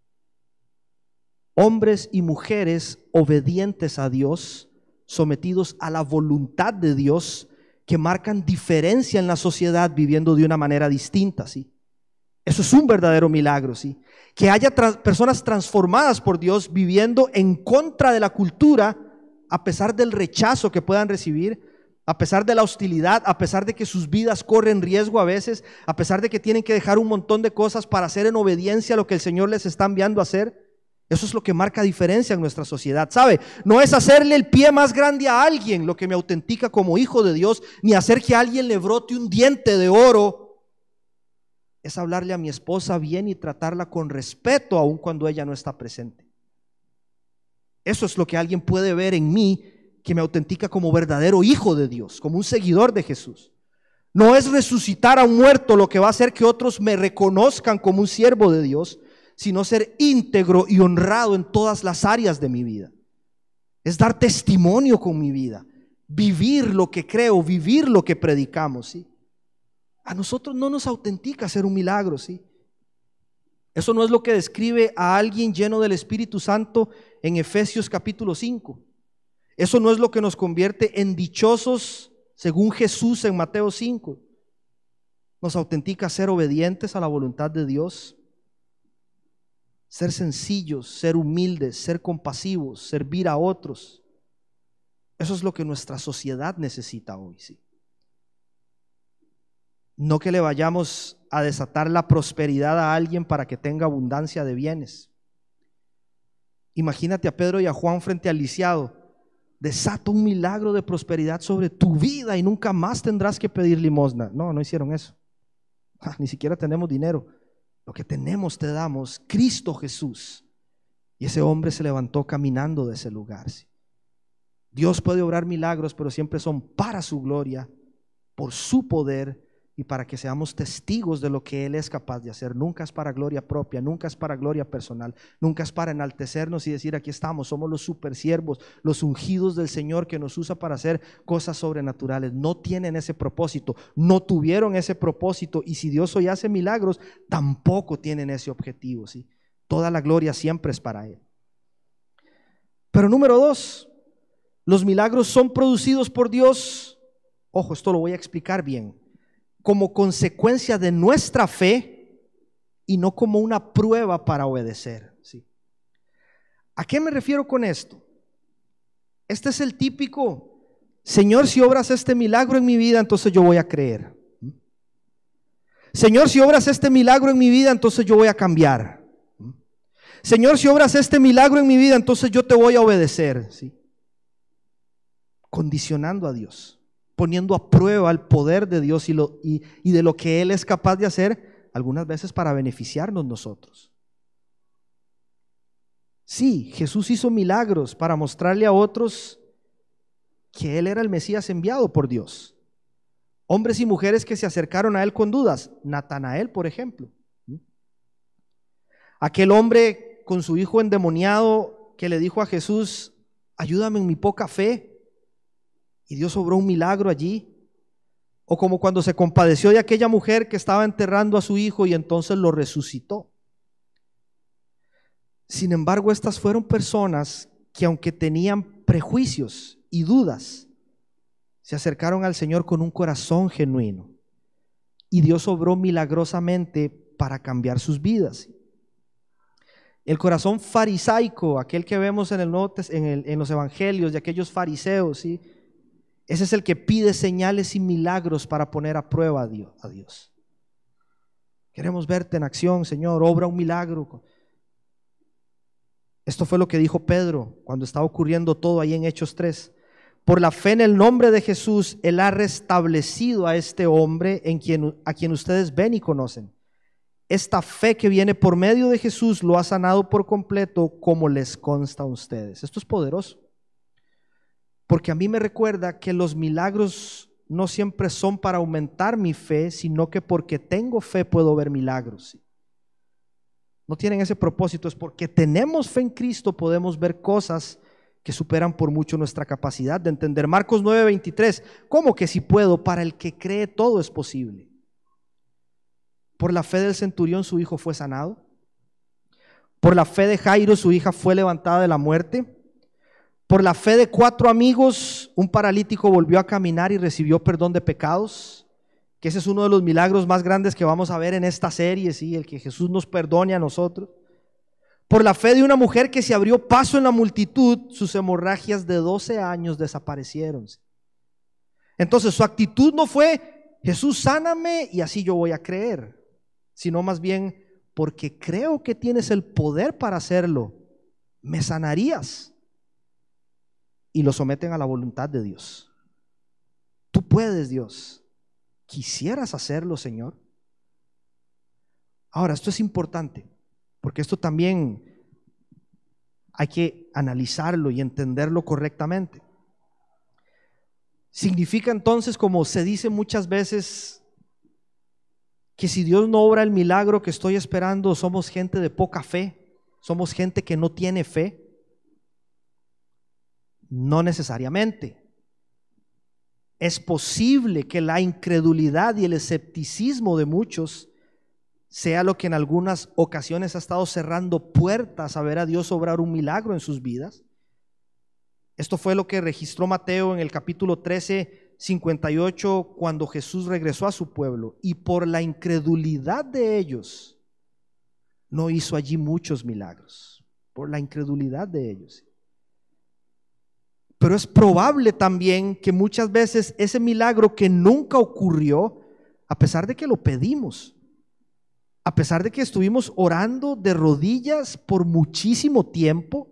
Hombres y mujeres obedientes a Dios, sometidos a la voluntad de Dios, que marcan diferencia en la sociedad viviendo de una manera distinta, ¿sí? Eso es un verdadero milagro, ¿sí? Que haya personas transformadas por Dios viviendo en contra de la cultura a pesar del rechazo que puedan recibir. a pesar de la hostilidad, a pesar de que sus vidas corren riesgo a veces, a pesar de que tienen que dejar un montón de cosas para hacer en obediencia a lo que el Señor les está enviando a hacer. Eso es lo que marca diferencia en nuestra sociedad, ¿sabe? No es hacerle el pie más grande a alguien lo que me autentica como hijo de Dios, ni hacer que a alguien le brote un diente de oro. Es hablarle a mi esposa bien y tratarla con respeto aun cuando ella no está presente. Eso es lo que alguien puede ver en mí que me autentica como verdadero hijo de Dios, como un seguidor de Jesús. No es resucitar a un muerto lo que va a hacer que otros me reconozcan como un siervo de Dios, sino ser íntegro y honrado en todas las áreas de mi vida. Es dar testimonio con mi vida, vivir lo que creo, vivir lo que predicamos, ¿sí? A nosotros no nos autentica hacer un milagro, ¿sí? Eso no es lo que describe a alguien lleno del Espíritu Santo en Efesios capítulo 5. Eso no es lo que nos convierte en dichosos según Jesús en Mateo 5. Nos autentica ser obedientes a la voluntad de Dios, ser sencillos, ser humildes, ser compasivos, servir a otros. Eso es lo que nuestra sociedad necesita hoy, ¿sí? No que le vayamos a desatar la prosperidad a alguien para que tenga abundancia de bienes. Imagínate a Pedro y a Juan frente al lisiado. Desata un milagro de prosperidad sobre tu vida y nunca más tendrás que pedir limosna. No, no hicieron eso. Ni siquiera tenemos dinero. Lo que tenemos te damos, Cristo Jesús. Y ese hombre se levantó caminando de ese lugar, ¿sí? Dios puede obrar milagros, pero siempre son para su gloria, por su poder y para que seamos testigos de lo que Él es capaz de hacer. Nunca es para gloria propia, nunca es para gloria personal, nunca es para enaltecernos y decir aquí estamos, somos los supersiervos, los ungidos del Señor que nos usa para hacer cosas sobrenaturales. No tienen ese propósito, no tuvieron ese propósito, y si Dios hoy hace milagros, tampoco tienen ese objetivo, ¿sí? Toda la gloria siempre es para Él. Pero número 2, los milagros son producidos por Dios, ojo, esto lo voy a explicar bien, como consecuencia de nuestra fe y no como una prueba para obedecer, ¿sí? ¿A qué me refiero con esto? Este es el típico: Señor, si obras este milagro en mi vida, entonces yo voy a creer. Señor, si obras este milagro en mi vida, entonces yo voy a cambiar. Señor, si obras este milagro en mi vida, entonces yo te voy a obedecer, ¿sí? Condicionando a Dios, poniendo a prueba el poder de Dios y de lo que Él es capaz de hacer, algunas veces para beneficiarnos nosotros. Sí, Jesús hizo milagros para mostrarle a otros que Él era el Mesías enviado por Dios. Hombres y mujeres que se acercaron a Él con dudas, Natanael, por ejemplo. Aquel hombre con su hijo endemoniado que le dijo a Jesús: ayúdame en mi poca fe. Y Dios obró un milagro allí. O como cuando se compadeció de aquella mujer que estaba enterrando a su hijo y entonces lo resucitó. Sin embargo, estas fueron personas que, aunque tenían prejuicios y dudas, se acercaron al Señor con un corazón genuino. Y Dios obró milagrosamente para cambiar sus vidas. El corazón farisaico, aquel que vemos en los evangelios de aquellos fariseos, ¿sí? Ese es el que pide señales y milagros para poner a prueba a Dios. Queremos verte en acción, Señor, obra un milagro. Esto fue lo que dijo Pedro cuando estaba ocurriendo todo ahí en Hechos 3. Por la fe en el nombre de Jesús, Él ha restablecido a este hombre a quien ustedes ven y conocen. Esta fe que viene por medio de Jesús lo ha sanado por completo, como les consta a ustedes. Esto es poderoso, porque a mí me recuerda que los milagros no siempre son para aumentar mi fe, sino que porque tengo fe puedo ver milagros, ¿sí? No tienen ese propósito, es porque tenemos fe en Cristo podemos ver cosas que superan por mucho nuestra capacidad de entender. Marcos 9:23, ¿cómo que si puedo? Para el que cree todo es posible. Por la fe del centurión su hijo fue sanado. Por la fe de Jairo su hija fue levantada de la muerte. Por la fe de 4 amigos un paralítico volvió a caminar y recibió perdón de pecados, que ese es uno de los milagros más grandes que vamos a ver en esta serie, ¿sí? El que Jesús nos perdone a nosotros. Por la fe de una mujer que se abrió paso en la multitud, sus hemorragias de 12 años desaparecieron. Entonces su actitud no fue: Jesús, sáname y así yo voy a creer, sino más bien: porque creo que tienes el poder para hacerlo, ¿me sanarías? Y lo someten a la voluntad de Dios. Tú puedes, Dios. ¿Quisieras hacerlo, Señor? Ahora, esto es importante, porque esto también hay que analizarlo y entenderlo correctamente. Significa entonces, como se dice muchas veces, que si Dios no obra el milagro que estoy esperando, somos gente de poca fe, somos gente que no tiene fe. No necesariamente. Es posible que la incredulidad y el escepticismo de muchos sea lo que en algunas ocasiones ha estado cerrando puertas a ver a Dios obrar un milagro en sus vidas. Esto fue lo que registró Mateo en el capítulo 13, 58, cuando Jesús regresó a su pueblo, y por la incredulidad de ellos no hizo allí muchos milagros, por la incredulidad de ellos. Pero es probable también que muchas veces ese milagro que nunca ocurrió, a pesar de que lo pedimos, a pesar de que estuvimos orando de rodillas por muchísimo tiempo,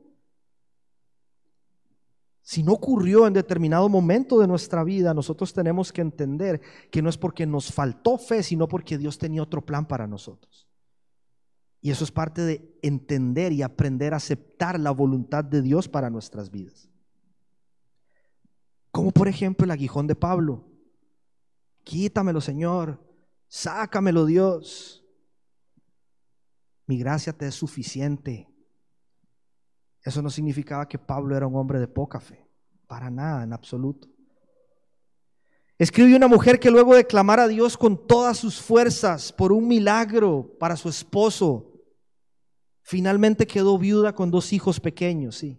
si no ocurrió en determinado momento de nuestra vida, nosotros tenemos que entender que no es porque nos faltó fe, sino porque Dios tenía otro plan para nosotros. Y eso es parte de entender y aprender a aceptar la voluntad de Dios para nuestras vidas. Como por ejemplo el aguijón de Pablo: quítamelo, Señor, sácamelo, Dios, mi gracia te es suficiente. Eso no significaba que Pablo era un hombre de poca fe, para nada, en absoluto. Escribe una mujer que luego de clamar a Dios con todas sus fuerzas por un milagro para su esposo, finalmente quedó viuda con 2 hijos pequeños, sí.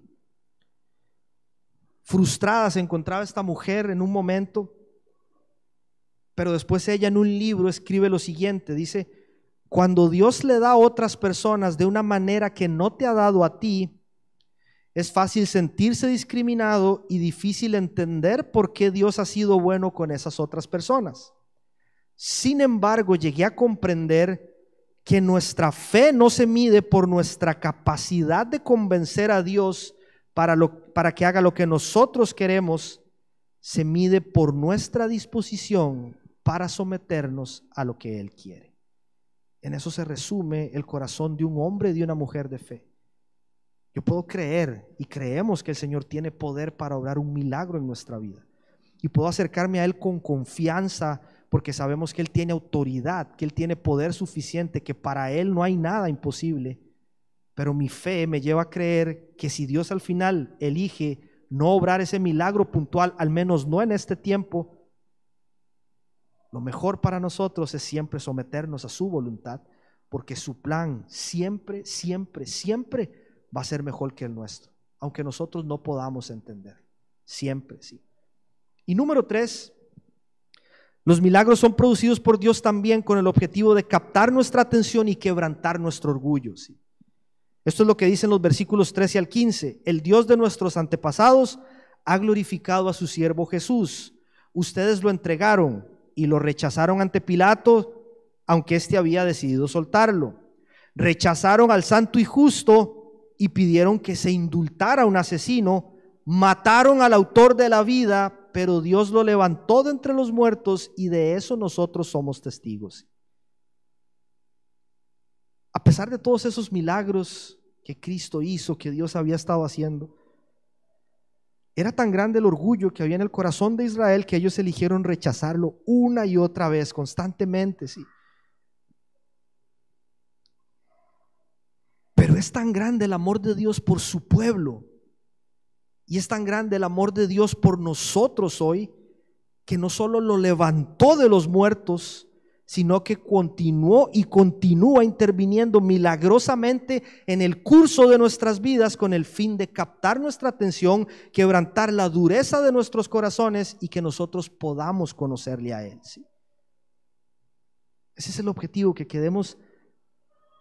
Frustrada se encontraba esta mujer en un momento, pero después ella en un libro escribe lo siguiente, dice: cuando Dios le da a otras personas de una manera que no te ha dado a ti, es fácil sentirse discriminado y difícil entender por qué Dios ha sido bueno con esas otras personas. Sin embargo, llegué a comprender que nuestra fe no se mide por nuestra capacidad de convencer a Dios para que haga lo que nosotros queremos, se mide por nuestra disposición para someternos a lo que Él quiere. En eso se resume el corazón de un hombre y de una mujer de fe. Yo puedo creer y creemos que el Señor tiene poder para obrar un milagro en nuestra vida. Y puedo acercarme a Él con confianza porque sabemos que Él tiene autoridad, que Él tiene poder suficiente, que para Él no hay nada imposible. Pero mi fe me lleva a creer que si Dios al final elige no obrar ese milagro puntual, al menos no en este tiempo, lo mejor para nosotros es siempre someternos a su voluntad, porque su plan siempre, siempre, siempre va a ser mejor que el nuestro, aunque nosotros no podamos entender. Siempre, sí. Y número 3, los milagros son producidos por Dios también con el objetivo de captar nuestra atención y quebrantar nuestro orgullo, sí. Esto es lo que dicen los versículos 13 al 15. El Dios de nuestros antepasados ha glorificado a su siervo Jesús. Ustedes lo entregaron y lo rechazaron ante Pilato, aunque éste había decidido soltarlo. Rechazaron al santo y justo y pidieron que se indultara a un asesino. Mataron al autor de la vida, pero Dios lo levantó de entre los muertos y de eso nosotros somos testigos. A pesar de todos esos milagros que Cristo hizo, que Dios había estado haciendo, era tan grande el orgullo que había en el corazón de Israel que ellos eligieron rechazarlo una y otra vez, constantemente, sí. Pero es tan grande el amor de Dios por su pueblo y es tan grande el amor de Dios por nosotros hoy, que no solo lo levantó de los muertos, sino que continuó y continúa interviniendo milagrosamente en el curso de nuestras vidas con el fin de captar nuestra atención, quebrantar la dureza de nuestros corazones y que nosotros podamos conocerle a Él, ¿sí? Ese es el objetivo, que quedemos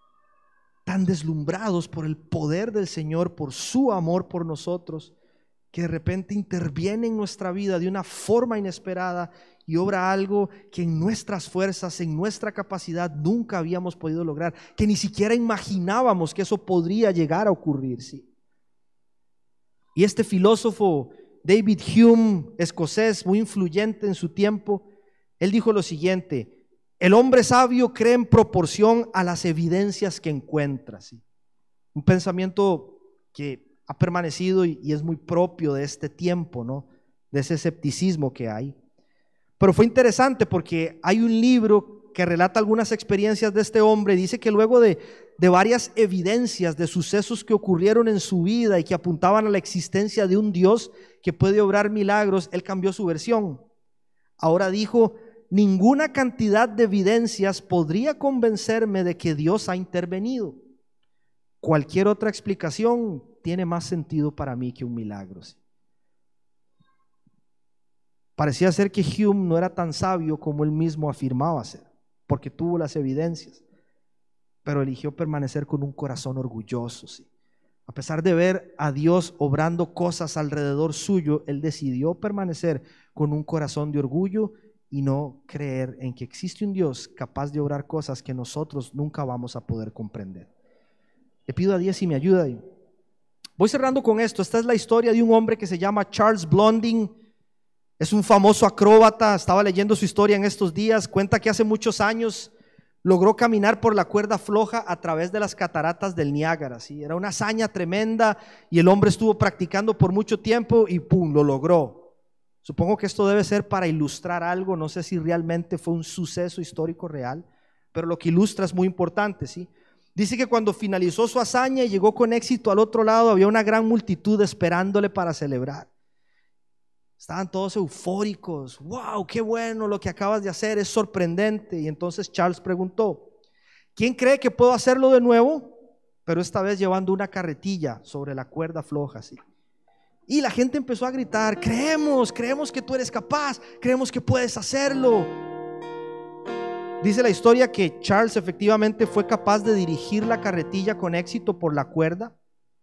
tan deslumbrados por el poder del Señor, por su amor por nosotros, que de repente interviene en nuestra vida de una forma inesperada y obra algo que en nuestras fuerzas, en nuestra capacidad nunca habíamos podido lograr, que ni siquiera imaginábamos que eso podría llegar a ocurrir, ¿sí? Y este filósofo David Hume, escocés, muy influyente en su tiempo, él dijo lo siguiente: el hombre sabio cree en proporción a las evidencias que encuentra, ¿sí? Un pensamiento que ha permanecido y es muy propio de este tiempo, ¿no? De ese escepticismo que hay. Pero fue interesante porque hay un libro que relata algunas experiencias de este hombre. Dice que luego de varias evidencias de sucesos que ocurrieron en su vida y que apuntaban a la existencia de un Dios que puede obrar milagros, él cambió su versión. Ahora dijo: ninguna cantidad de evidencias podría convencerme de que Dios ha intervenido. Cualquier otra explicación tiene más sentido para mí que un milagro, ¿sí? Parecía ser que Hume no era tan sabio como él mismo afirmaba ser, porque tuvo las evidencias, pero eligió permanecer con un corazón orgulloso, ¿sí? A pesar de ver a Dios obrando cosas alrededor suyo, él decidió permanecer con un corazón de orgullo y no creer en que existe un Dios capaz de obrar cosas que nosotros nunca vamos a poder comprender. Le pido a Dios si me ayuda. Voy cerrando con esto. Esta es la historia de un hombre que se llama Charles Blondin. Es un famoso acróbata. Estaba leyendo su historia en estos días. Cuenta que hace muchos años logró caminar por la cuerda floja a través de las cataratas del Niágara, ¿sí? Era una hazaña tremenda y el hombre estuvo practicando por mucho tiempo y ¡pum!, lo logró. Supongo que esto debe ser para ilustrar algo. No sé si realmente fue un suceso histórico real, pero lo que ilustra es muy importante, ¿sí? Dice que cuando finalizó su hazaña y llegó con éxito al otro lado, había una gran multitud esperándole para celebrar. Estaban todos eufóricos. ¡Wow! ¡Qué bueno lo que acabas de hacer! Es sorprendente. Y entonces Charles preguntó: ¿quién cree que puedo hacerlo de nuevo? Pero esta vez llevando una carretilla sobre la cuerda floja, ¿sí? Y la gente empezó a gritar: creemos que tú eres capaz, creemos que puedes hacerlo. Dice la historia que Charles efectivamente fue capaz de dirigir la carretilla con éxito por la cuerda,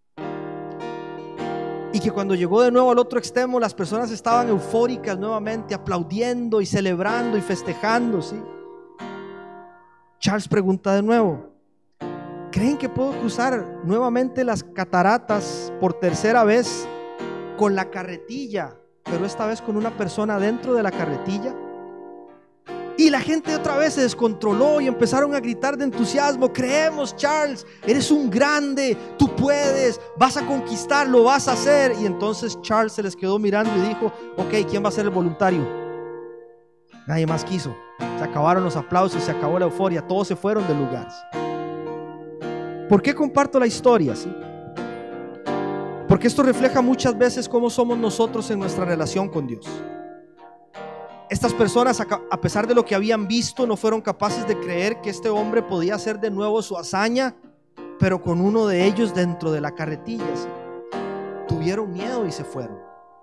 y que cuando llegó de nuevo al otro extremo, las personas estaban eufóricas nuevamente, aplaudiendo y celebrando y festejando, ¿sí? Charles pregunta de nuevo: ¿creen que puedo cruzar nuevamente las cataratas por tercera vez con la carretilla, pero esta vez con una persona dentro de la carretilla? Y la gente otra vez se descontroló y empezaron a gritar de entusiasmo: creemos, Charles, eres un grande, tú puedes, vas a conquistarlo, vas a hacer. Y entonces Charles se les quedó mirando y dijo: ok, ¿quién va a ser el voluntario? Nadie más quiso. Se acabaron los aplausos, se acabó la euforia, todos se fueron del lugar. ¿Por qué comparto la historia? ¿Sí? Porque esto refleja muchas veces cómo somos nosotros en nuestra relación con Dios. Estas personas, a pesar de lo que habían visto, no fueron capaces de creer que este hombre podía hacer de nuevo su hazaña, pero con uno de ellos dentro de la carretilla, ¿sí? Tuvieron miedo y se fueron.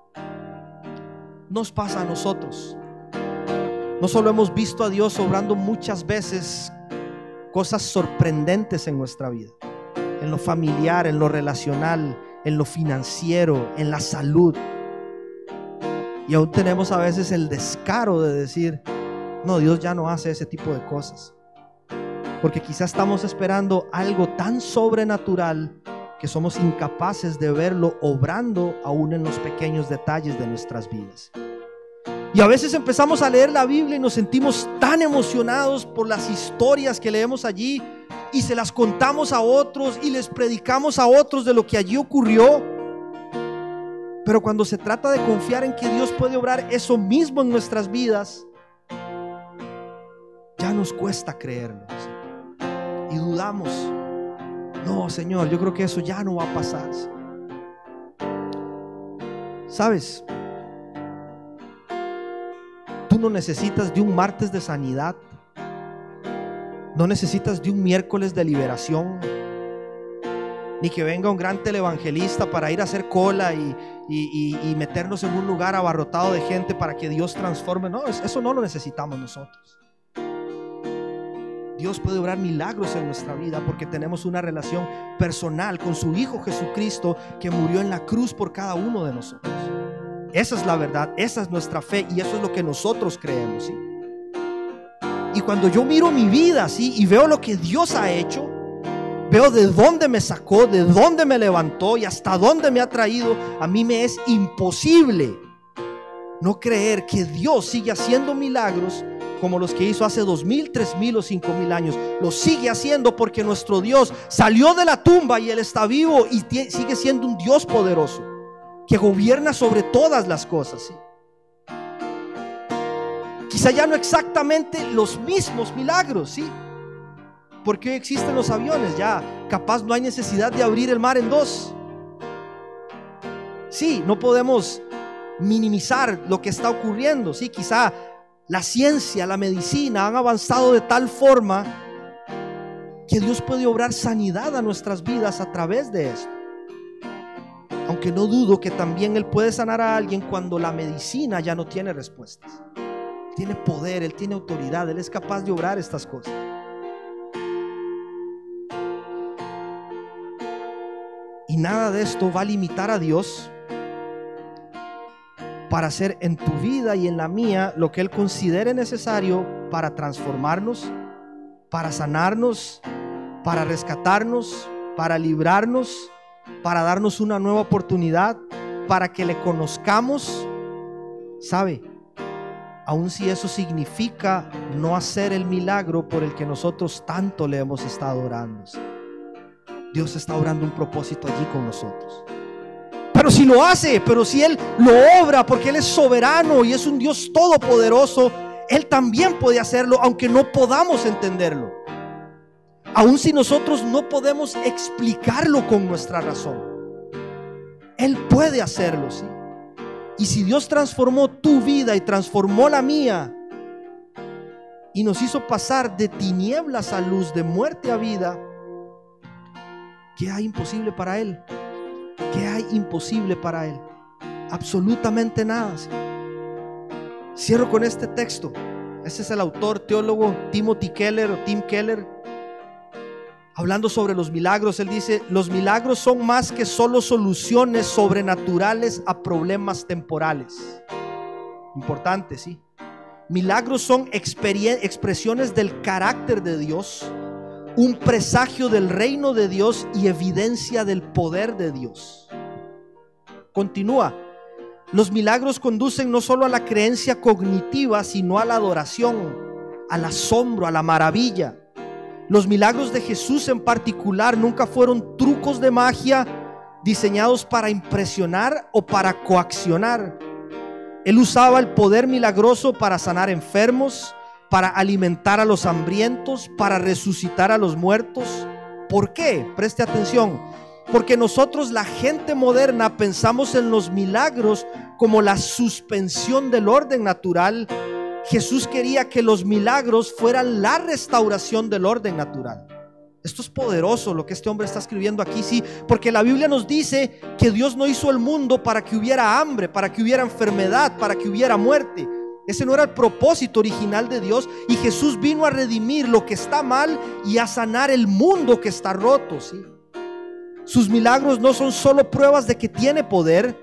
Nos pasa a nosotros. No solo hemos visto a Dios obrando muchas veces cosas sorprendentes en nuestra vida, en lo familiar, en lo relacional, en lo financiero, en la salud. Y aún tenemos a veces el descaro de decir: no, Dios ya no hace ese tipo de cosas. Porque quizás estamos esperando algo tan sobrenatural que somos incapaces de verlo obrando aún en los pequeños detalles de nuestras vidas. Y a veces empezamos a leer la Biblia y nos sentimos tan emocionados por las historias que leemos allí y se las contamos a otros y les predicamos a otros de lo que allí ocurrió. Pero cuando se trata de confiar en que Dios puede obrar eso mismo en nuestras vidas, ya nos cuesta creerlo, ¿sí? Y dudamos: no, Señor, yo creo que eso ya no va a pasar. ¿Sabes? Tú no necesitas de un martes de sanidad, no necesitas de un miércoles de liberación, ni que venga un gran televangelista para ir a hacer cola y meternos en un lugar abarrotado de gente para que Dios transforme. No, eso no lo necesitamos nosotros. Dios puede obrar milagros en nuestra vida porque tenemos una relación personal con su Hijo Jesucristo, que murió en la cruz por cada uno de nosotros. Esa es la verdad, esa es nuestra fe, y eso es lo que nosotros creemos, ¿sí? Y cuando yo miro mi vida, ¿sí?, y veo lo que Dios ha hecho, veo de dónde me sacó, de dónde me levantó y hasta dónde me ha traído, a mí me es imposible no creer que Dios sigue haciendo milagros como los que hizo hace 2000, 3000 o 5000 años. Lo sigue haciendo porque nuestro Dios salió de la tumba y Él está vivo y sigue siendo un Dios poderoso que gobierna sobre todas las cosas, ¿sí? Quizá ya no exactamente los mismos milagros, ¿sí?, porque hoy existen los aviones, ya capaz no hay necesidad de abrir el mar en dos. Sí, no podemos minimizar lo que está ocurriendo, sí, quizá la ciencia, la medicina han avanzado de tal forma que Dios puede obrar sanidad a nuestras vidas a través de esto. Aunque no dudo que también Él puede sanar a alguien cuando la medicina ya no tiene respuestas. Él tiene poder, Él tiene autoridad, Él es capaz de obrar estas cosas. Y nada de esto va a limitar a Dios para hacer en tu vida y en la mía lo que Él considere necesario para transformarnos, para sanarnos, para rescatarnos, para librarnos, para darnos una nueva oportunidad, para que le conozcamos. ¿Sabe? Aun si eso significa no hacer el milagro por el que nosotros tanto le hemos estado orando, Dios está obrando un propósito allí con nosotros. Pero si lo hace, pero si Él lo obra, porque Él es soberano y es un Dios todopoderoso, Él también puede hacerlo, aunque no podamos entenderlo. Aun si nosotros no podemos explicarlo con nuestra razón, Él puede hacerlo, ¿sí? Y si Dios transformó tu vida y transformó la mía y nos hizo pasar de tinieblas a luz, de muerte a vida, ¿qué hay imposible para Él? ¿Qué hay imposible para Él? Absolutamente nada, ¿sí? Cierro con este texto. Ese es el autor, teólogo Timothy Keller, o Tim Keller, hablando sobre los milagros. Él dice: los milagros son más que solo soluciones sobrenaturales a problemas temporales. Importante, ¿sí? Milagros son expresiones del carácter de Dios, un presagio del reino de Dios y evidencia del poder de Dios. Continúa: los milagros conducen no solo a la creencia cognitiva, sino a la adoración, al asombro, a la maravilla. Los milagros de Jesús en particular nunca fueron trucos de magia diseñados para impresionar o para coaccionar. Él usaba el poder milagroso para sanar enfermos, para alimentar a los hambrientos, para resucitar a los muertos. ¿Por qué? Preste atención. Porque nosotros, la gente moderna, pensamos en los milagros como la suspensión del orden natural. Jesús quería que los milagros fueran la restauración del orden natural. Esto es poderoso lo que este hombre está escribiendo aquí, sí, porque la Biblia nos dice que Dios no hizo el mundo para que hubiera hambre, para que hubiera enfermedad, para que hubiera muerte. Ese no era el propósito original de Dios, y Jesús vino a redimir lo que está mal y a sanar el mundo que está roto, ¿sí? Sus milagros no son solo pruebas de que tiene poder,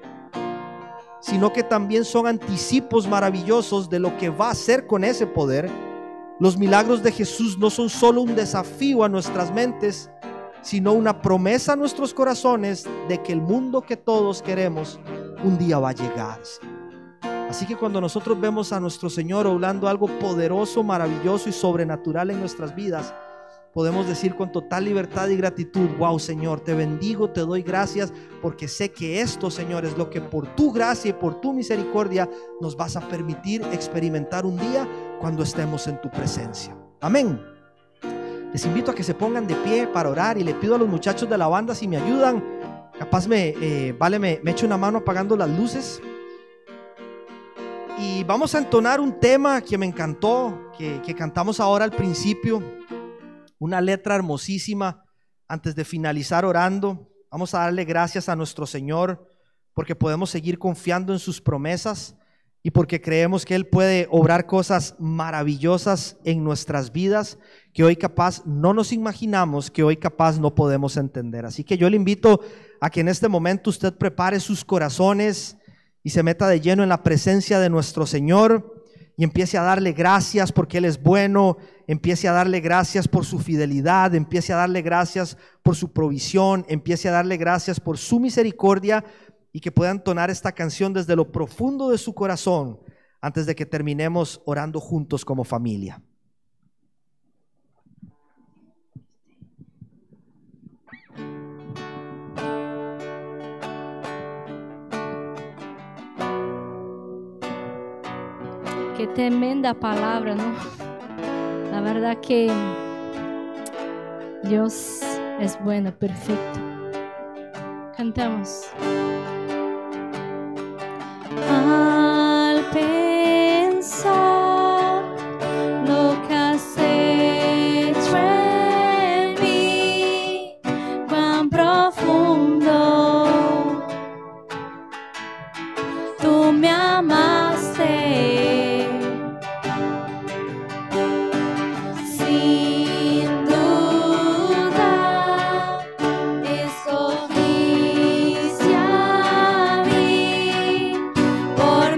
sino que también son anticipos maravillosos de lo que va a hacer con ese poder. Los milagros de Jesús no son solo un desafío a nuestras mentes, sino una promesa a nuestros corazones de que el mundo que todos queremos un día va a llegar. Así que cuando nosotros vemos a nuestro Señor obrando algo poderoso, maravilloso y sobrenatural en nuestras vidas, podemos decir con total libertad y gratitud: wow, Señor, te bendigo, te doy gracias, porque sé que esto, Señor, es lo que por tu gracia y por tu misericordia nos vas a permitir experimentar un día cuando estemos en tu presencia. Amén. Les invito a que se pongan de pie para orar, y le pido a los muchachos de la banda si me ayudan. Capaz me echo una mano apagando las luces. Y vamos a entonar un tema que me encantó, que cantamos ahora al principio. Una letra hermosísima. Antes de finalizar orando, vamos a darle gracias a nuestro Señor porque podemos seguir confiando en sus promesas y porque creemos que Él puede obrar cosas maravillosas en nuestras vidas que hoy capaz no nos imaginamos, que hoy capaz no podemos entender. Así que yo le invito a que en este momento usted prepare sus corazones y se meta de lleno en la presencia de nuestro Señor y empiece a darle gracias porque Él es bueno, empiece a darle gracias por su fidelidad, empiece a darle gracias por su provisión, empiece a darle gracias por su misericordia, y que pueda entonar esta canción desde lo profundo de su corazón antes de que terminemos orando juntos como familia. Qué tremenda palabra, ¿no? La verdad que Dios es bueno, perfecto. Cantamos. Al pensar lo que has hecho en mí, cuán profundo tú me amaste. Sin duda escogiste a mí por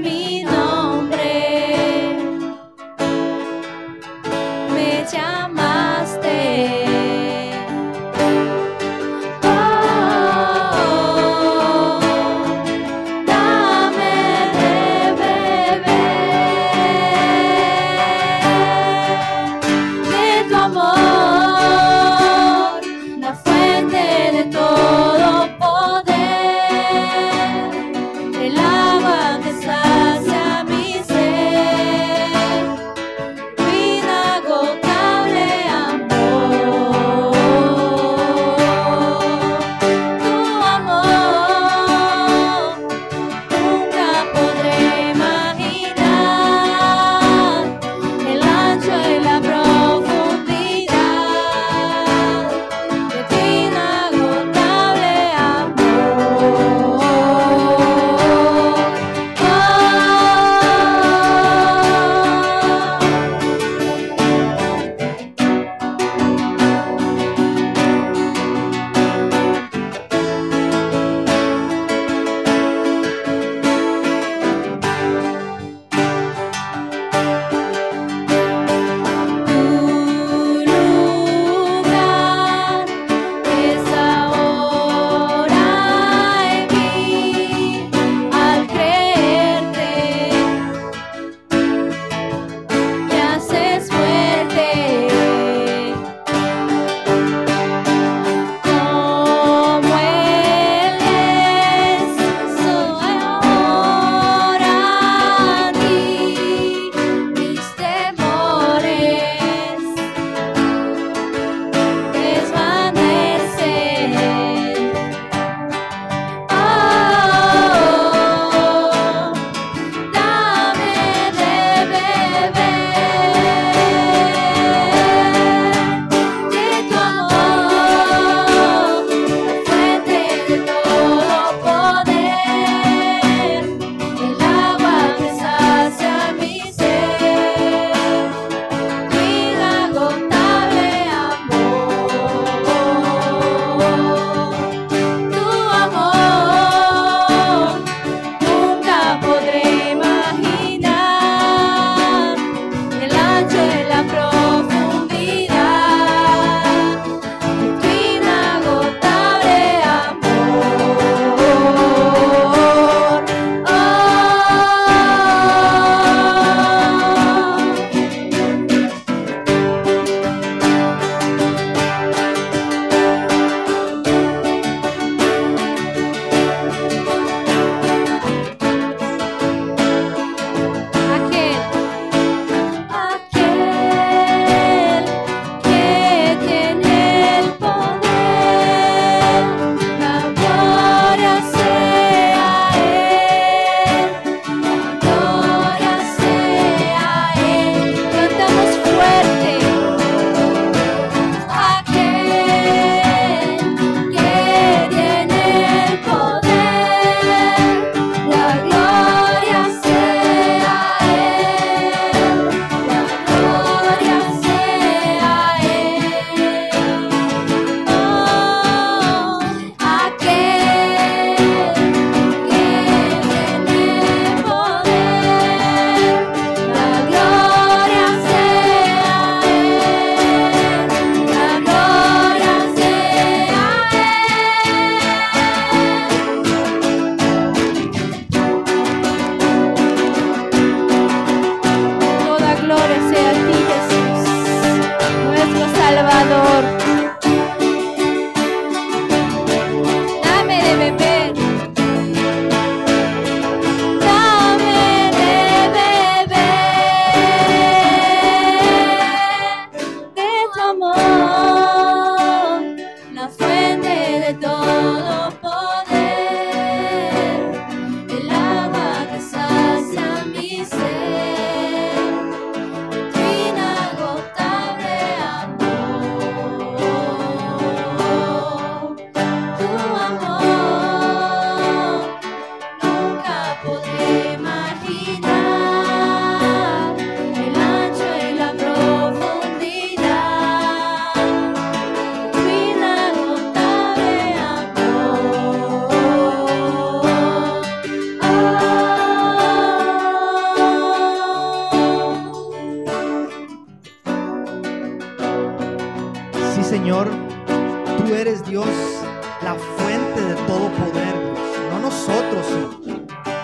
Señor, tú eres Dios, la fuente de todo poder, Dios, no nosotros, Señor.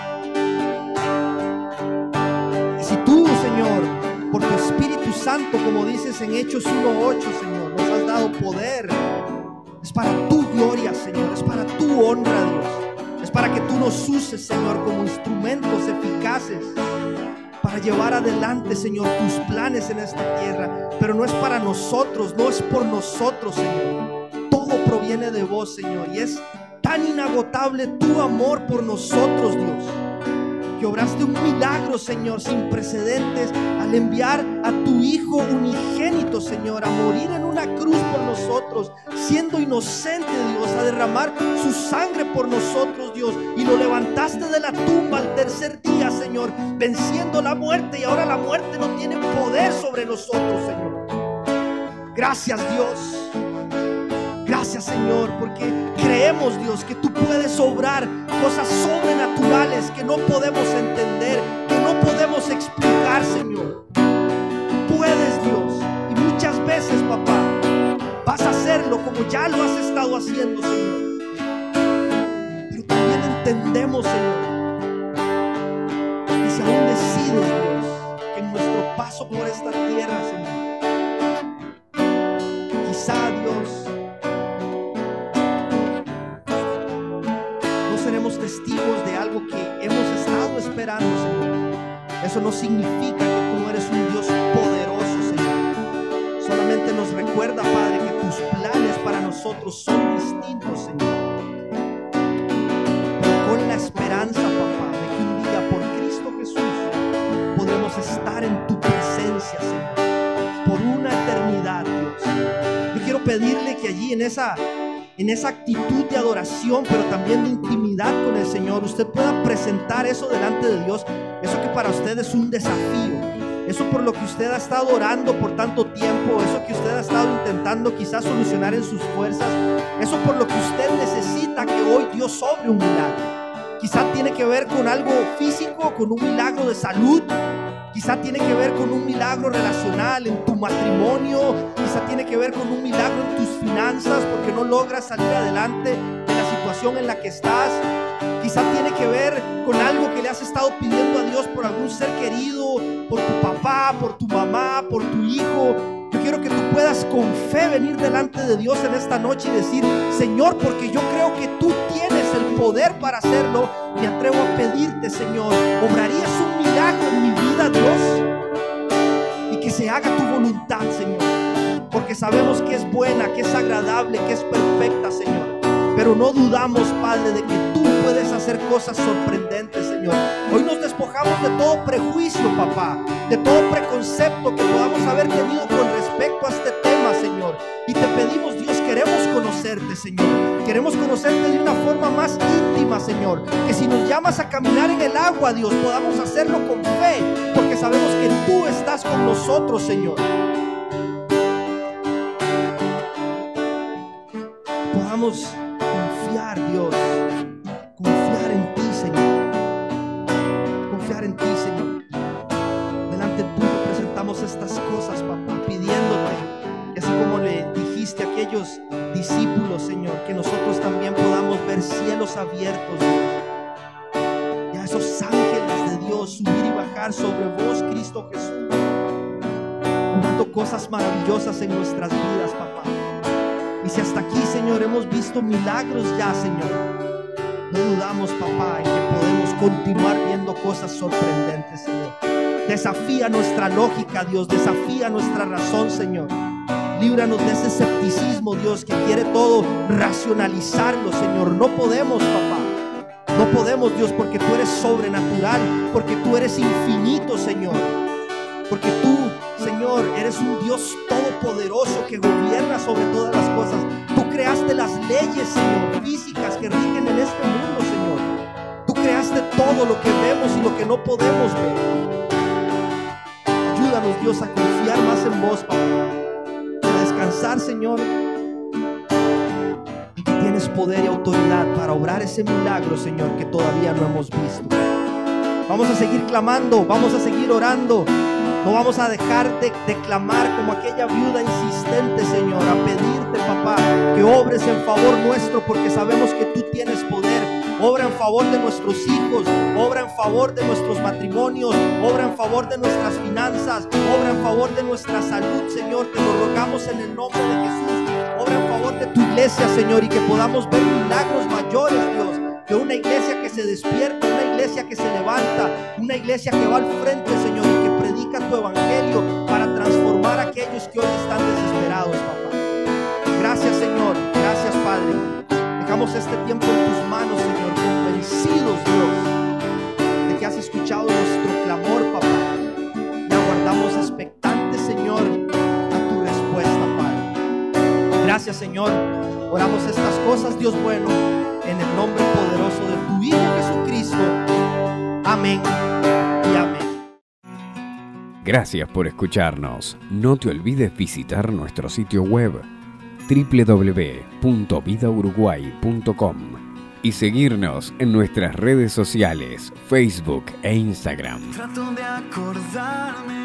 Y si tú, Señor, por tu Espíritu Santo, como dices en Hechos 1:8, Señor, nos has dado poder, es para tu gloria, Señor, es para tu honra, Dios. Es para que tú nos uses, Señor, como instrumentos eficaces para llevar adelante, Señor, tus planes en esta tierra. Pero no es para nosotros, no es por nosotros, Señor. Todo proviene de vos, Señor, y es tan inagotable tu amor por nosotros, Dios, que obraste un milagro, Señor, sin precedentes al enviar a tu Hijo unigénito, Señor, a morir en una cruz por nosotros, siendo inocente, Dios, a derramar su sangre por nosotros, Dios, y lo levantaste de la tumba al tercer día, Señor, venciendo la muerte, y ahora la muerte no tiene poder sobre nosotros, Señor. Gracias, Dios. Gracias, Señor, porque creemos, Dios, que tú puedes obrar cosas sobrenaturales que no podemos entender, que no podemos explicar, Señor. Puedes, Dios, y muchas veces, papá, vas a hacerlo como ya lo has estado haciendo, Señor. Pero también entendemos, Señor, que si aún decides, Dios, que en nuestro paso por esta tierra, Señor, quizá, Dios, seremos testigos de algo que hemos estado esperando, Señor. Eso no significa que tú no eres un Dios poderoso, Señor. Solamente nos recuerda, Padre, que tus planes para nosotros son distintos, Señor. Pero con la esperanza, papá, de que un día por Cristo Jesús podremos estar en tu presencia, Señor, por una eternidad, Dios. Yo quiero pedirle que allí en esa actitud de adoración, pero también de intimidad con el Señor, usted pueda presentar eso delante de Dios, eso que para usted es un desafío, eso por lo que usted ha estado orando por tanto tiempo, eso que usted ha estado intentando quizás solucionar en sus fuerzas, eso por lo que usted necesita que hoy Dios obre un milagro. Quizá tiene que ver con algo físico, con un milagro de salud. Quizá tiene que ver con un milagro relacional en tu matrimonio. Quizá tiene que ver con un milagro en tus finanzas porque no logras salir adelante de la situación en la que estás. Quizá tiene que ver con algo que le has estado pidiendo a Dios por algún ser querido, por tu papá, por tu mamá, por tu hijo. Yo quiero que tú puedas con fe venir delante de Dios en esta noche y decir: Señor, porque yo creo que tú tienes el poder para hacerlo, me atrevo a pedirte, Señor, ¿obrarías un milagro en mi vida, Dios? Y que se haga tu voluntad, Señor, porque sabemos que es buena, que es agradable, que es perfecta, Señor. Pero no dudamos, Padre, de que tú puedes hacer cosas sorprendentes, Señor. Hoy nos despojamos de todo prejuicio, papá, de todo preconcepto que podamos haber tenido con respecto a este tema, Señor. Y te pedimos, Dios, queremos conocerte, Señor. Queremos conocerte de una forma más íntima, Señor. Que si nos llamas a caminar en el agua, Dios, podamos hacerlo con fe, porque sabemos que tú estás con nosotros, Señor. Podamos confiar, Dios, confiar en ti, Señor, confiar en ti, Señor. Delante tuyo presentamos estas cosas, papá, pidiéndote que así como le dijiste a aquellos discípulos, Señor, que nosotros también podamos ver cielos abiertos, Dios, y a esos ángeles de Dios subir y bajar sobre vos, Cristo Jesús, obrando cosas maravillosas en nuestras vidas, papá. Y si hasta aquí, Señor, hemos visto milagros ya, Señor, no dudamos, papá, en que podemos continuar viendo cosas sorprendentes, Señor. Desafía nuestra lógica, Dios, desafía nuestra razón, Señor. Líbranos de ese escepticismo, Dios, que quiere todo racionalizarlo, Señor. No podemos, papá, no podemos, Dios, porque tú eres sobrenatural, porque tú eres infinito, Señor, porque tú, Señor, eres un Dios todopoderoso que gobierna sobre todas las cosas. Tú creaste las leyes, Señor, físicas que rigen en este mundo, Señor. Tú creaste todo lo que vemos y lo que no podemos ver. Ayúdanos, Dios, a confiar más en vos, papá, a descansar, Señor, y que tienes poder y autoridad para obrar ese milagro, Señor, que todavía no hemos visto. Vamos a seguir clamando, vamos a seguir orando. No vamos a dejar de clamar como aquella viuda insistente, Señor, a pedirte, papá, que obres en favor nuestro, porque sabemos que tú tienes poder. Obra en favor de nuestros hijos, obra en favor de nuestros matrimonios, obra en favor de nuestras finanzas, obra en favor de nuestra salud, Señor. Te lo rogamos en el nombre de Jesús. Obra en favor de tu iglesia, Señor, y que podamos ver milagros mayores, Dios. Que una iglesia que se despierta, una iglesia que se levanta, una iglesia que va al frente, Señor, y que predica tu evangelio para transformar a aquellos que hoy están desesperados, papá. Gracias, Señor. Gracias, Padre. Dejamos este tiempo en tus manos, Señor, convencidos, Dios, de que has escuchado nuestro clamor, papá, y aguardamos expectantes, Señor, a tu respuesta, Padre. Gracias, Señor. Oramos estas cosas, Dios bueno, en el nombre poderoso de tu Hijo Jesucristo. Amén y amén. Gracias por escucharnos. No te olvides visitar nuestro sitio web www.vidauruguay.com y seguirnos en nuestras redes sociales, Facebook e Instagram. Trato de acordarme